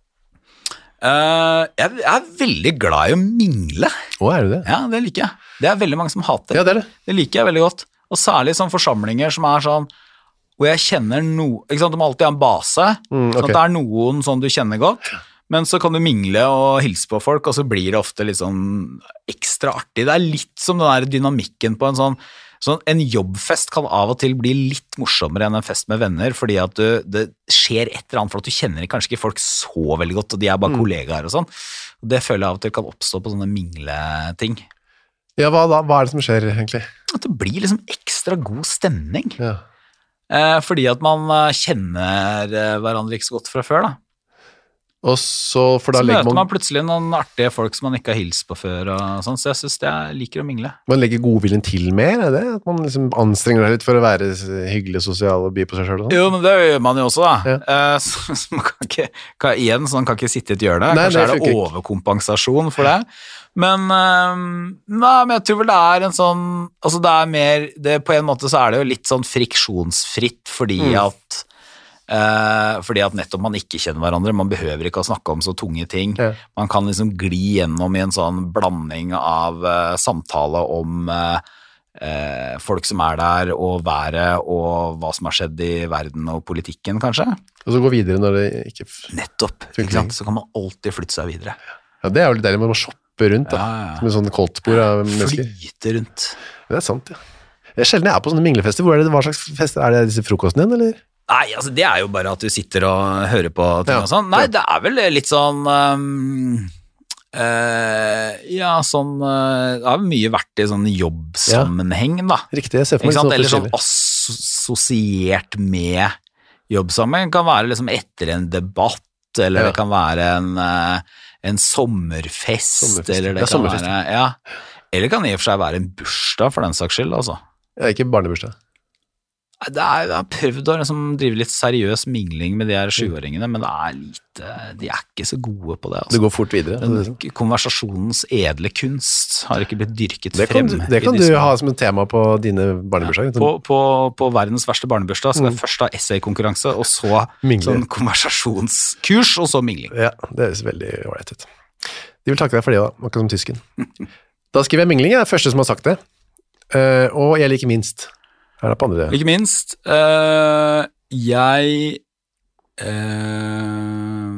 Uh, jeg, jeg er veldig glad i å mingle. Å, er du det? Ja, det liker jeg. Det er veldig mange som hater. Ja, det er det. Det liker jeg veldig godt. Og særlig sånne forsamlinger som er sånn, hvor jeg kjenner noe, ikke sant, de må alltid ha en base, Mm, ok. sånn at det er noen sånn du kjenner godt, men så kan du mingle og hilse på folk, og så blir det ofte litt sånn ekstra artig. Det er litt som den der dynamikken på en sånn, sånn en jobbfest kan av og til bli litt morsommere enn en fest med venner, fordi at du, det skjer et eller annet, for at du kjenner kanskje ikke folk så veldig godt, og de er bare kollegaer og sånn. Og det føler jeg av og til kan oppstå på sånne mingleting. Ja, hva da? Hva er det som skjer egentlig? At det blir liksom ekstra god stemning. Ja. Eh, fordi at man eh, kjenner eh, hverandre ikke så godt fra før da. Og så, for da Så legger møter man, man plutselig noen artige folk som man ikke har hilst på før og sånn, så jeg synes det jeg liker å mingle. man legger godviljen til mer, er det? At man liksom anstrenger seg litt for å være hyggelig, sosial og by på seg selv og sånn? Jo, men det gjør man jo også da. Ja. Eh, så, så man kan ikke, kan, igjen, så man kan ikke sitte i et hjørne. Nei, Kanskje det er det funker ikke. overkompensasjon for det. Men, eh, nei, men jeg tror vel det er en sånn, altså det er mer, det, på en måte så er det jo litt sånn friksjonsfritt, fordi Mm. at Eh, fordi at nettopp man ikke kjenner hverandre, man behøver ikke å snakke om så tunge ting, Ja. man kan liksom gli gjennom i en sånn blanding av eh, samtale om eh, eh, folk som er der, og været, og hva som har skjedd i verden og politikken kanskje. Og så gå videre når det ikke... Nettopp, Funker ikke sant? Så kan man alltid flytte seg videre. Ja, det er jo litt deilig, man må shoppe rundt da. Ja, ja. Som en sånn koldtbord av mennesker. Flyte rundt. Det er sant, ja. Det er sjelden jeg er på sånne minglefester. Hvor er det, hva slags fester? Er det disse frokosten din, eller? Nei, altså det er jo bare at du sitter og hører på ting Ja, og sånn. Nei, ja. det er vel litt sånn um, uh, ja, sånn uh, det har mye vært i sånn jobbsammenheng da. Riktig, jeg ser for meg Ikke sant? litt Eller sånn sånn forskjellig. assosiert med jobbsammenheng. Det kan være liksom etter en debatt, eller Ja. det kan være en, uh, en sommerfest, Sommerfest, eller det ja, kan sommerfest. være, ja. Eller det kan i og for seg være en bursdag for den saks skyld, altså. Ja, ikke barnebursdag. Det er, jeg har prøvd å liksom drive litt seriøs mingling med de her sjuåringene, men det er lite, de er ikke så gode på det. Det Altså. går fort videre. Den sånn. konversasjonens edle kunst har ikke blitt dyrket Det kan, frem. du- det kan i du disse- ha som et tema på dine barnebursdager. På, på, på verdens verste barnebursdag skal jeg Mm. først ha essaykonkurranse, og så Mingle. sånn konversasjonskurs, og så mingling. Ja, det høres veldig ålreit ut. De vil takke deg for det da, akkurat som tysken. Da skriver jeg mingling, jeg er første som har sagt det. Eh, og jeg liker minst. Er det på andre? Ikke minst, øh, jeg øh,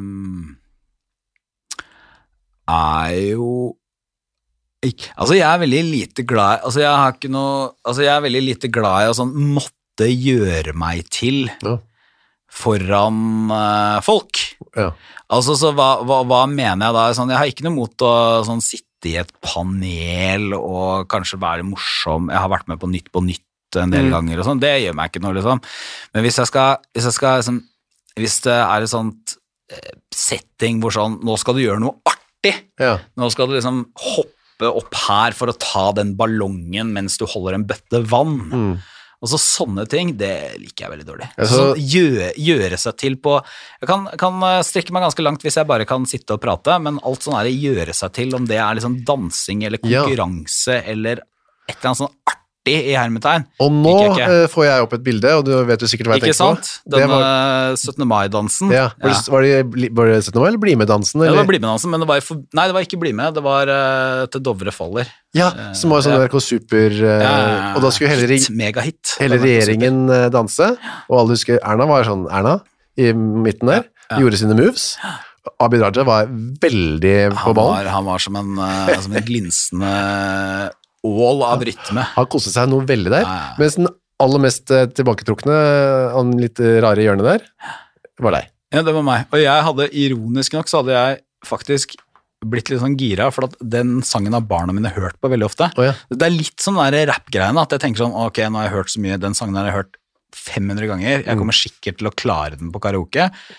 er jo ikke, altså jeg er veldig lite glad, altså jeg har ikke noe, altså jeg er veldig lite glad i å sånn måtte gjøre meg til Ja. foran øh, folk. Ja. Altså, så hva, hva, hva mener jeg da? Sånn, jeg har ikke noe mot å sånn, sitte i et panel og kanskje være morsom. Jeg har vært med på Nytt på Nytt en del Mm. ganger og sånn. Det gjør meg ikke noe, liksom. Men hvis jeg skal, hvis jeg skal liksom, hvis det er et sånt eh, setting hvor sånn, nå skal du gjøre noe artig, Ja. nå skal du liksom hoppe opp her for å ta den ballongen mens du holder en bøtte vann. Mm. Og så sånne ting, det liker jeg veldig dårlig. Ja, så- Sånn, gjøre, gjøre seg til på, jeg kan, kan eh, strekke meg ganske langt hvis jeg bare kan sitte og prate, men alt sånn er gjøre seg til, om det er liksom dansing eller Ja. konkurranse eller et eller annet sånn artig i hermetegn. Og nå Liker jeg ikke. eh, får jeg opp et bilde, og du vet jo sikkert hva jeg Ikke tenker sant? på. Det Denne var, syttende mai-dansen. ja. Var det, var det, bli- var det syttende mai, eller bli med dansen? Ja, det Eller? var BlimE-dansen, men det var, for, nei, det var ikke BlimE, det var eh, til Dovre faller. Ja, som var sånn Ja. N R K Super, eh, Ja, og da skulle hele, hit, re- megahit. hele Det var super. regjeringen eh, danse, og alle husker Erna var sånn, Erna i midten der, Ja, ja. gjorde sine moves. Abid Raja var veldig på Han ballen. var, han var som en, eh, som en glinsende ål av rytme. Han koste seg noe veldig der, Ja, ja. mens den aller mest eh, tilbaketrukne, han litt eh, rare hjørnet der, var deg. Ja, det var meg. Og jeg hadde, ironisk nok, så hadde jeg faktisk blitt litt sånn gira, for at den sangen har barna mine hørt på veldig ofte. Å ja. Det er litt sånn der rap-greiene, at jeg tenker sånn, ok, nå har jeg hørt så mye, den sangen har jeg hørt fem hundre ganger, jeg kommer sikkert til å klare den på karaoke.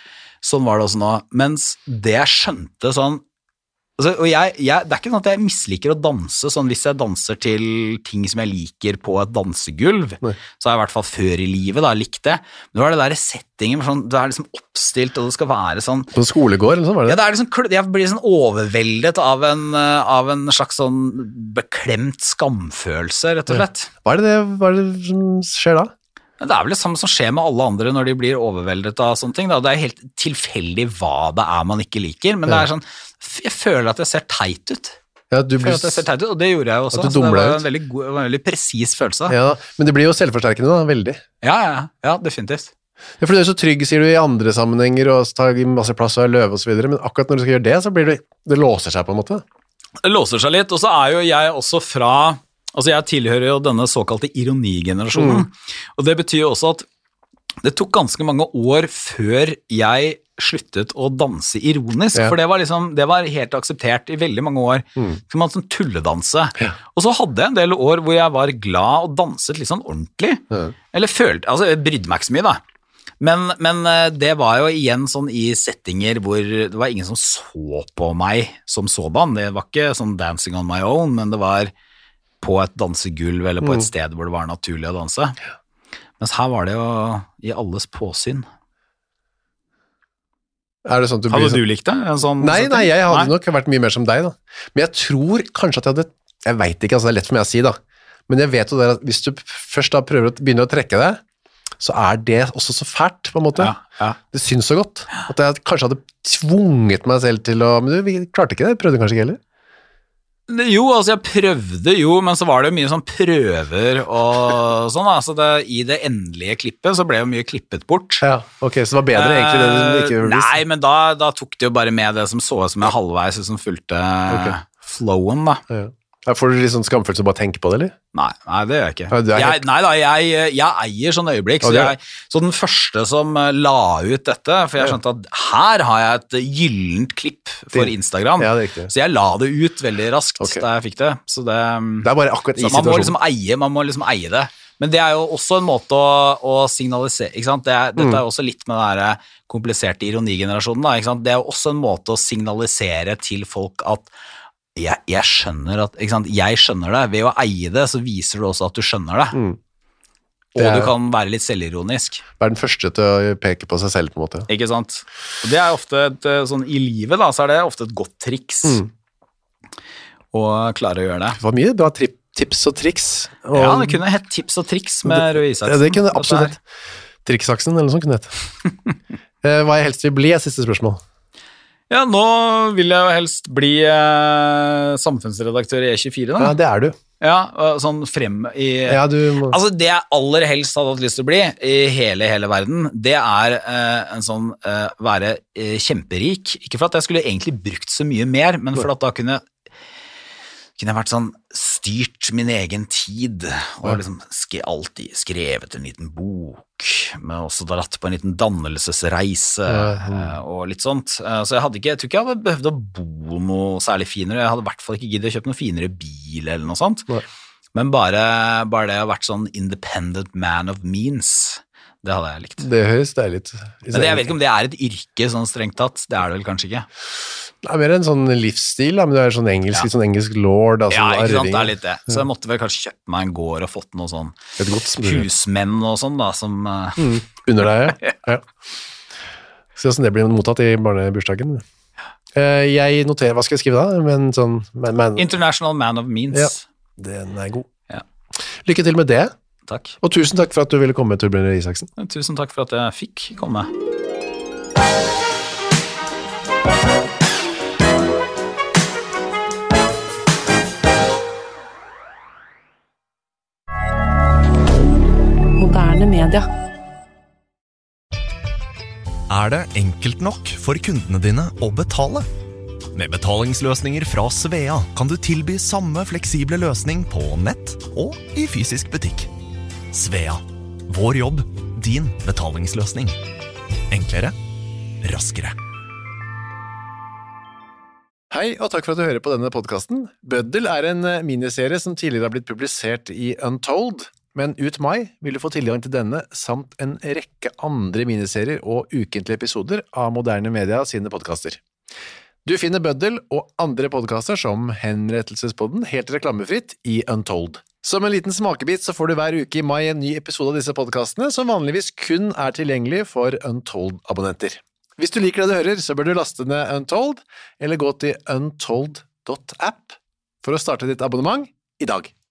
sånn var det også nå. Mens det jeg skjønte sånn, altså, og jeg, jeg, det er ikke sånn at jeg misliker å danse, sånn hvis jeg danser til ting som jeg liker på et dansegulv, Nei. Så har jeg i hvert fall før i livet da, likt det. Men det var det der settingen, sånn, det er liksom oppstilt, og det skal være sånn... På skolegård, eller sånn var det? Ja, det er liksom, jeg blir sånn overveldet av en, av en slags sånn beklemt skamfølelse, rett og slett. Ja. Hva er det, det, hva er det som skjer da? Det er vel det samme som skjer med alle andre når de blir overveldet av sånne ting. Da. Det er helt tilfeldig hva det er man ikke liker, men ja. Det er sånn, jeg føler at jeg ser teit ut. Ja, du blir... Jeg føler at jeg ser teit ut, og det gjorde jeg jo også. At du så det var ut. en veldig, god, en veldig presis følelse. Ja, men det blir jo selvforsterkende da, veldig. Ja, ja, ja, definitivt. Ja, for du er så trygg, sier du, i andre sammenhenger, og tar masse plass og er løve og så videre, men akkurat når du skal gjøre det, så blir det, det låser seg på en måte. Det låser seg litt, og så er jo jeg også fra, altså jeg tilhører jo denne såkalte ironigenerasjonen, mm. og det betyr jo også at det tok ganske mange år før jeg sluttet å danse ironisk, ja. For det var, liksom, det var helt akseptert i veldig mange år, mm. som man sånn tulledanse. Ja. Og så hadde jeg en del år hvor jeg var glad og danset litt sånn ordentlig, ja. Eller følte, altså jeg brydde meg ikke så mye da, men, men det var jo igjen sånn i settinger hvor det var ingen som så på meg som sådan, det var ikke sånn dancing on my own, men det var på et dansegulv eller på et mm. sted hvor det var naturlig å danse. Ja. Mens her var det jo i alles påsyn. Er det sånn at du hadde blir du likt det? Sånn nei, nei, jeg hadde nei. nok vært mye mer som deg da. Men jeg tror kanskje at jeg hadde, jeg vet ikke, altså det er lett for meg å si da, men jeg vet jo det at hvis du først da prøver å begynne å trekke det, så er det også så fælt på en måte. Ja, ja. Det synes så godt. At jeg kanskje hadde tvunget meg selv til å, men du, vi klarte ikke det, prøvde kanskje ikke heller. Jo, altså jeg prøvde jo, men så var det mye sånn prøver og sånn, altså det, i det endelige klippet så ble jo mye klippet bort. Ja, ok, så det var bedre egentlig det du ikke visste? Nei, men da, da tok det jo bare med det som så ut som jeg halvveis som fulgte okay. flowen da. Ja. Får du litt sånn skamfølelse å bare tenke på det, eller? Nei, nei det gjør jeg ikke. Ja, helt... jeg, nei da, jeg, jeg eier sånn øyeblikk, så, jeg, så den første som la ut dette, for jeg skjønte at her har jeg et gyllent klipp for Instagram, ja, det er riktig. Så jeg la det ut veldig raskt okay. da jeg fikk det. Så det, det er bare akkurat i så man må liksom eie, man må liksom eie det. Men det er jo også en måte å, å signalisere, ikke sant? Det er, dette er jo også litt med den der kompliserte ironigenerasjonen, da, ikke sant? Det er jo også en måte å signalisere til folk at Jeg, jeg skjønner at, ikke sant, jeg skjønner det, ved å eie det, så viser du også at du skjønner det. Mm. det er, og du kan være litt selvironisk. Være den første til å peke på seg selv, på en måte. Ikke sant? Og det er ofte, et, sånn i livet da, så er det ofte et godt triks mm. å klare å gjøre det. Det var mye bra trip, tips og triks. Og ja, det kunne hett tips og triks med Røe Isaksen. Ja, det kunne absolutt hett. Triksaksen, eller noe sånt kunne hett. Hva jeg helst vil bli, er siste spørsmål. Ja, nå vil jeg jo helst bli eh, samfunnsredaktør i E tjuefire da. Ja, det er du. Ja, sånn frem i... Ja, du må... Altså, det jeg aller helst hadde hatt lyst til å bli i hele, hele verden, det er eh, en sånn, eh, være eh, kjemperik. Ikke for at jeg skulle egentlig brukt så mye mer, men for at da kunne kunne jeg vært sånn styrt min egen tid, og liksom sk- alltid skrevet en liten bok, men også dratt på en liten dannelsesreise, ja. og litt sånt. Så jeg hadde ikke, jeg tror ikke jeg hadde behøvd å bo noe særlig finere, jeg hadde i hvert fall ikke giddet å kjøpe noe finere bil eller noe sånt, ja. Men bare, bare det å ha vært sånn independent man of means, det hadde jeg likt. Det høres deilig ut. Men det, jeg vet ikke om det er et yrke sånn strengt tatt, det er det vel kanskje ikke. Det er mer en sånn livsstil, da, men det er sånn engelsk, ja. Sånn engelsk lord. Altså ja, ikke sant, det er litt det. Så jeg måtte vel kanskje kjøpe meg en gård og fått noe sånn husmenn og sånn da, som... Mm, under deg, ja. ja. Se hvordan det blir mottatt i barnebursdagen. Jeg noterer, hva skal jeg skrive da? Men sånn, man, man... International Man of Means. Ja, den er god. Ja. Lykke til med det. Takk. Og tusen takk for at du ville komme, Torbjørn Røe Isaksen. Tusen takk for at jeg fikk komme. Moderne media. Er det enkelt nok for kundene dine å betale? Med betalingsløsninger fra Svea kan du tilby samme fleksible løsning på nett og i fysisk butikk. Svea. Vår jobb, din betalingsløsning. Enklere, raskere. Hei, og takk for at du hører på denne podcasten. Bøddel er en miniserie som tidligere har blitt publisert i Untold. men ut mai vil du få tilgang til denne samt en rekke andre miniserier og ukentlige episoder av Moderne Media sine podcaster. Du finner Bøddel og andre podcaster som Henrettelsespodden helt reklamefritt i Untold. Som en liten smakebit så får du hver uke i mai en ny episode av disse podcastene som vanligvis kun er tilgjengelig for Untold-abonnenter. Hvis du liker det du hører, så bør du laste ned Untold eller gå til untold dot app for å starte ditt abonnement i dag.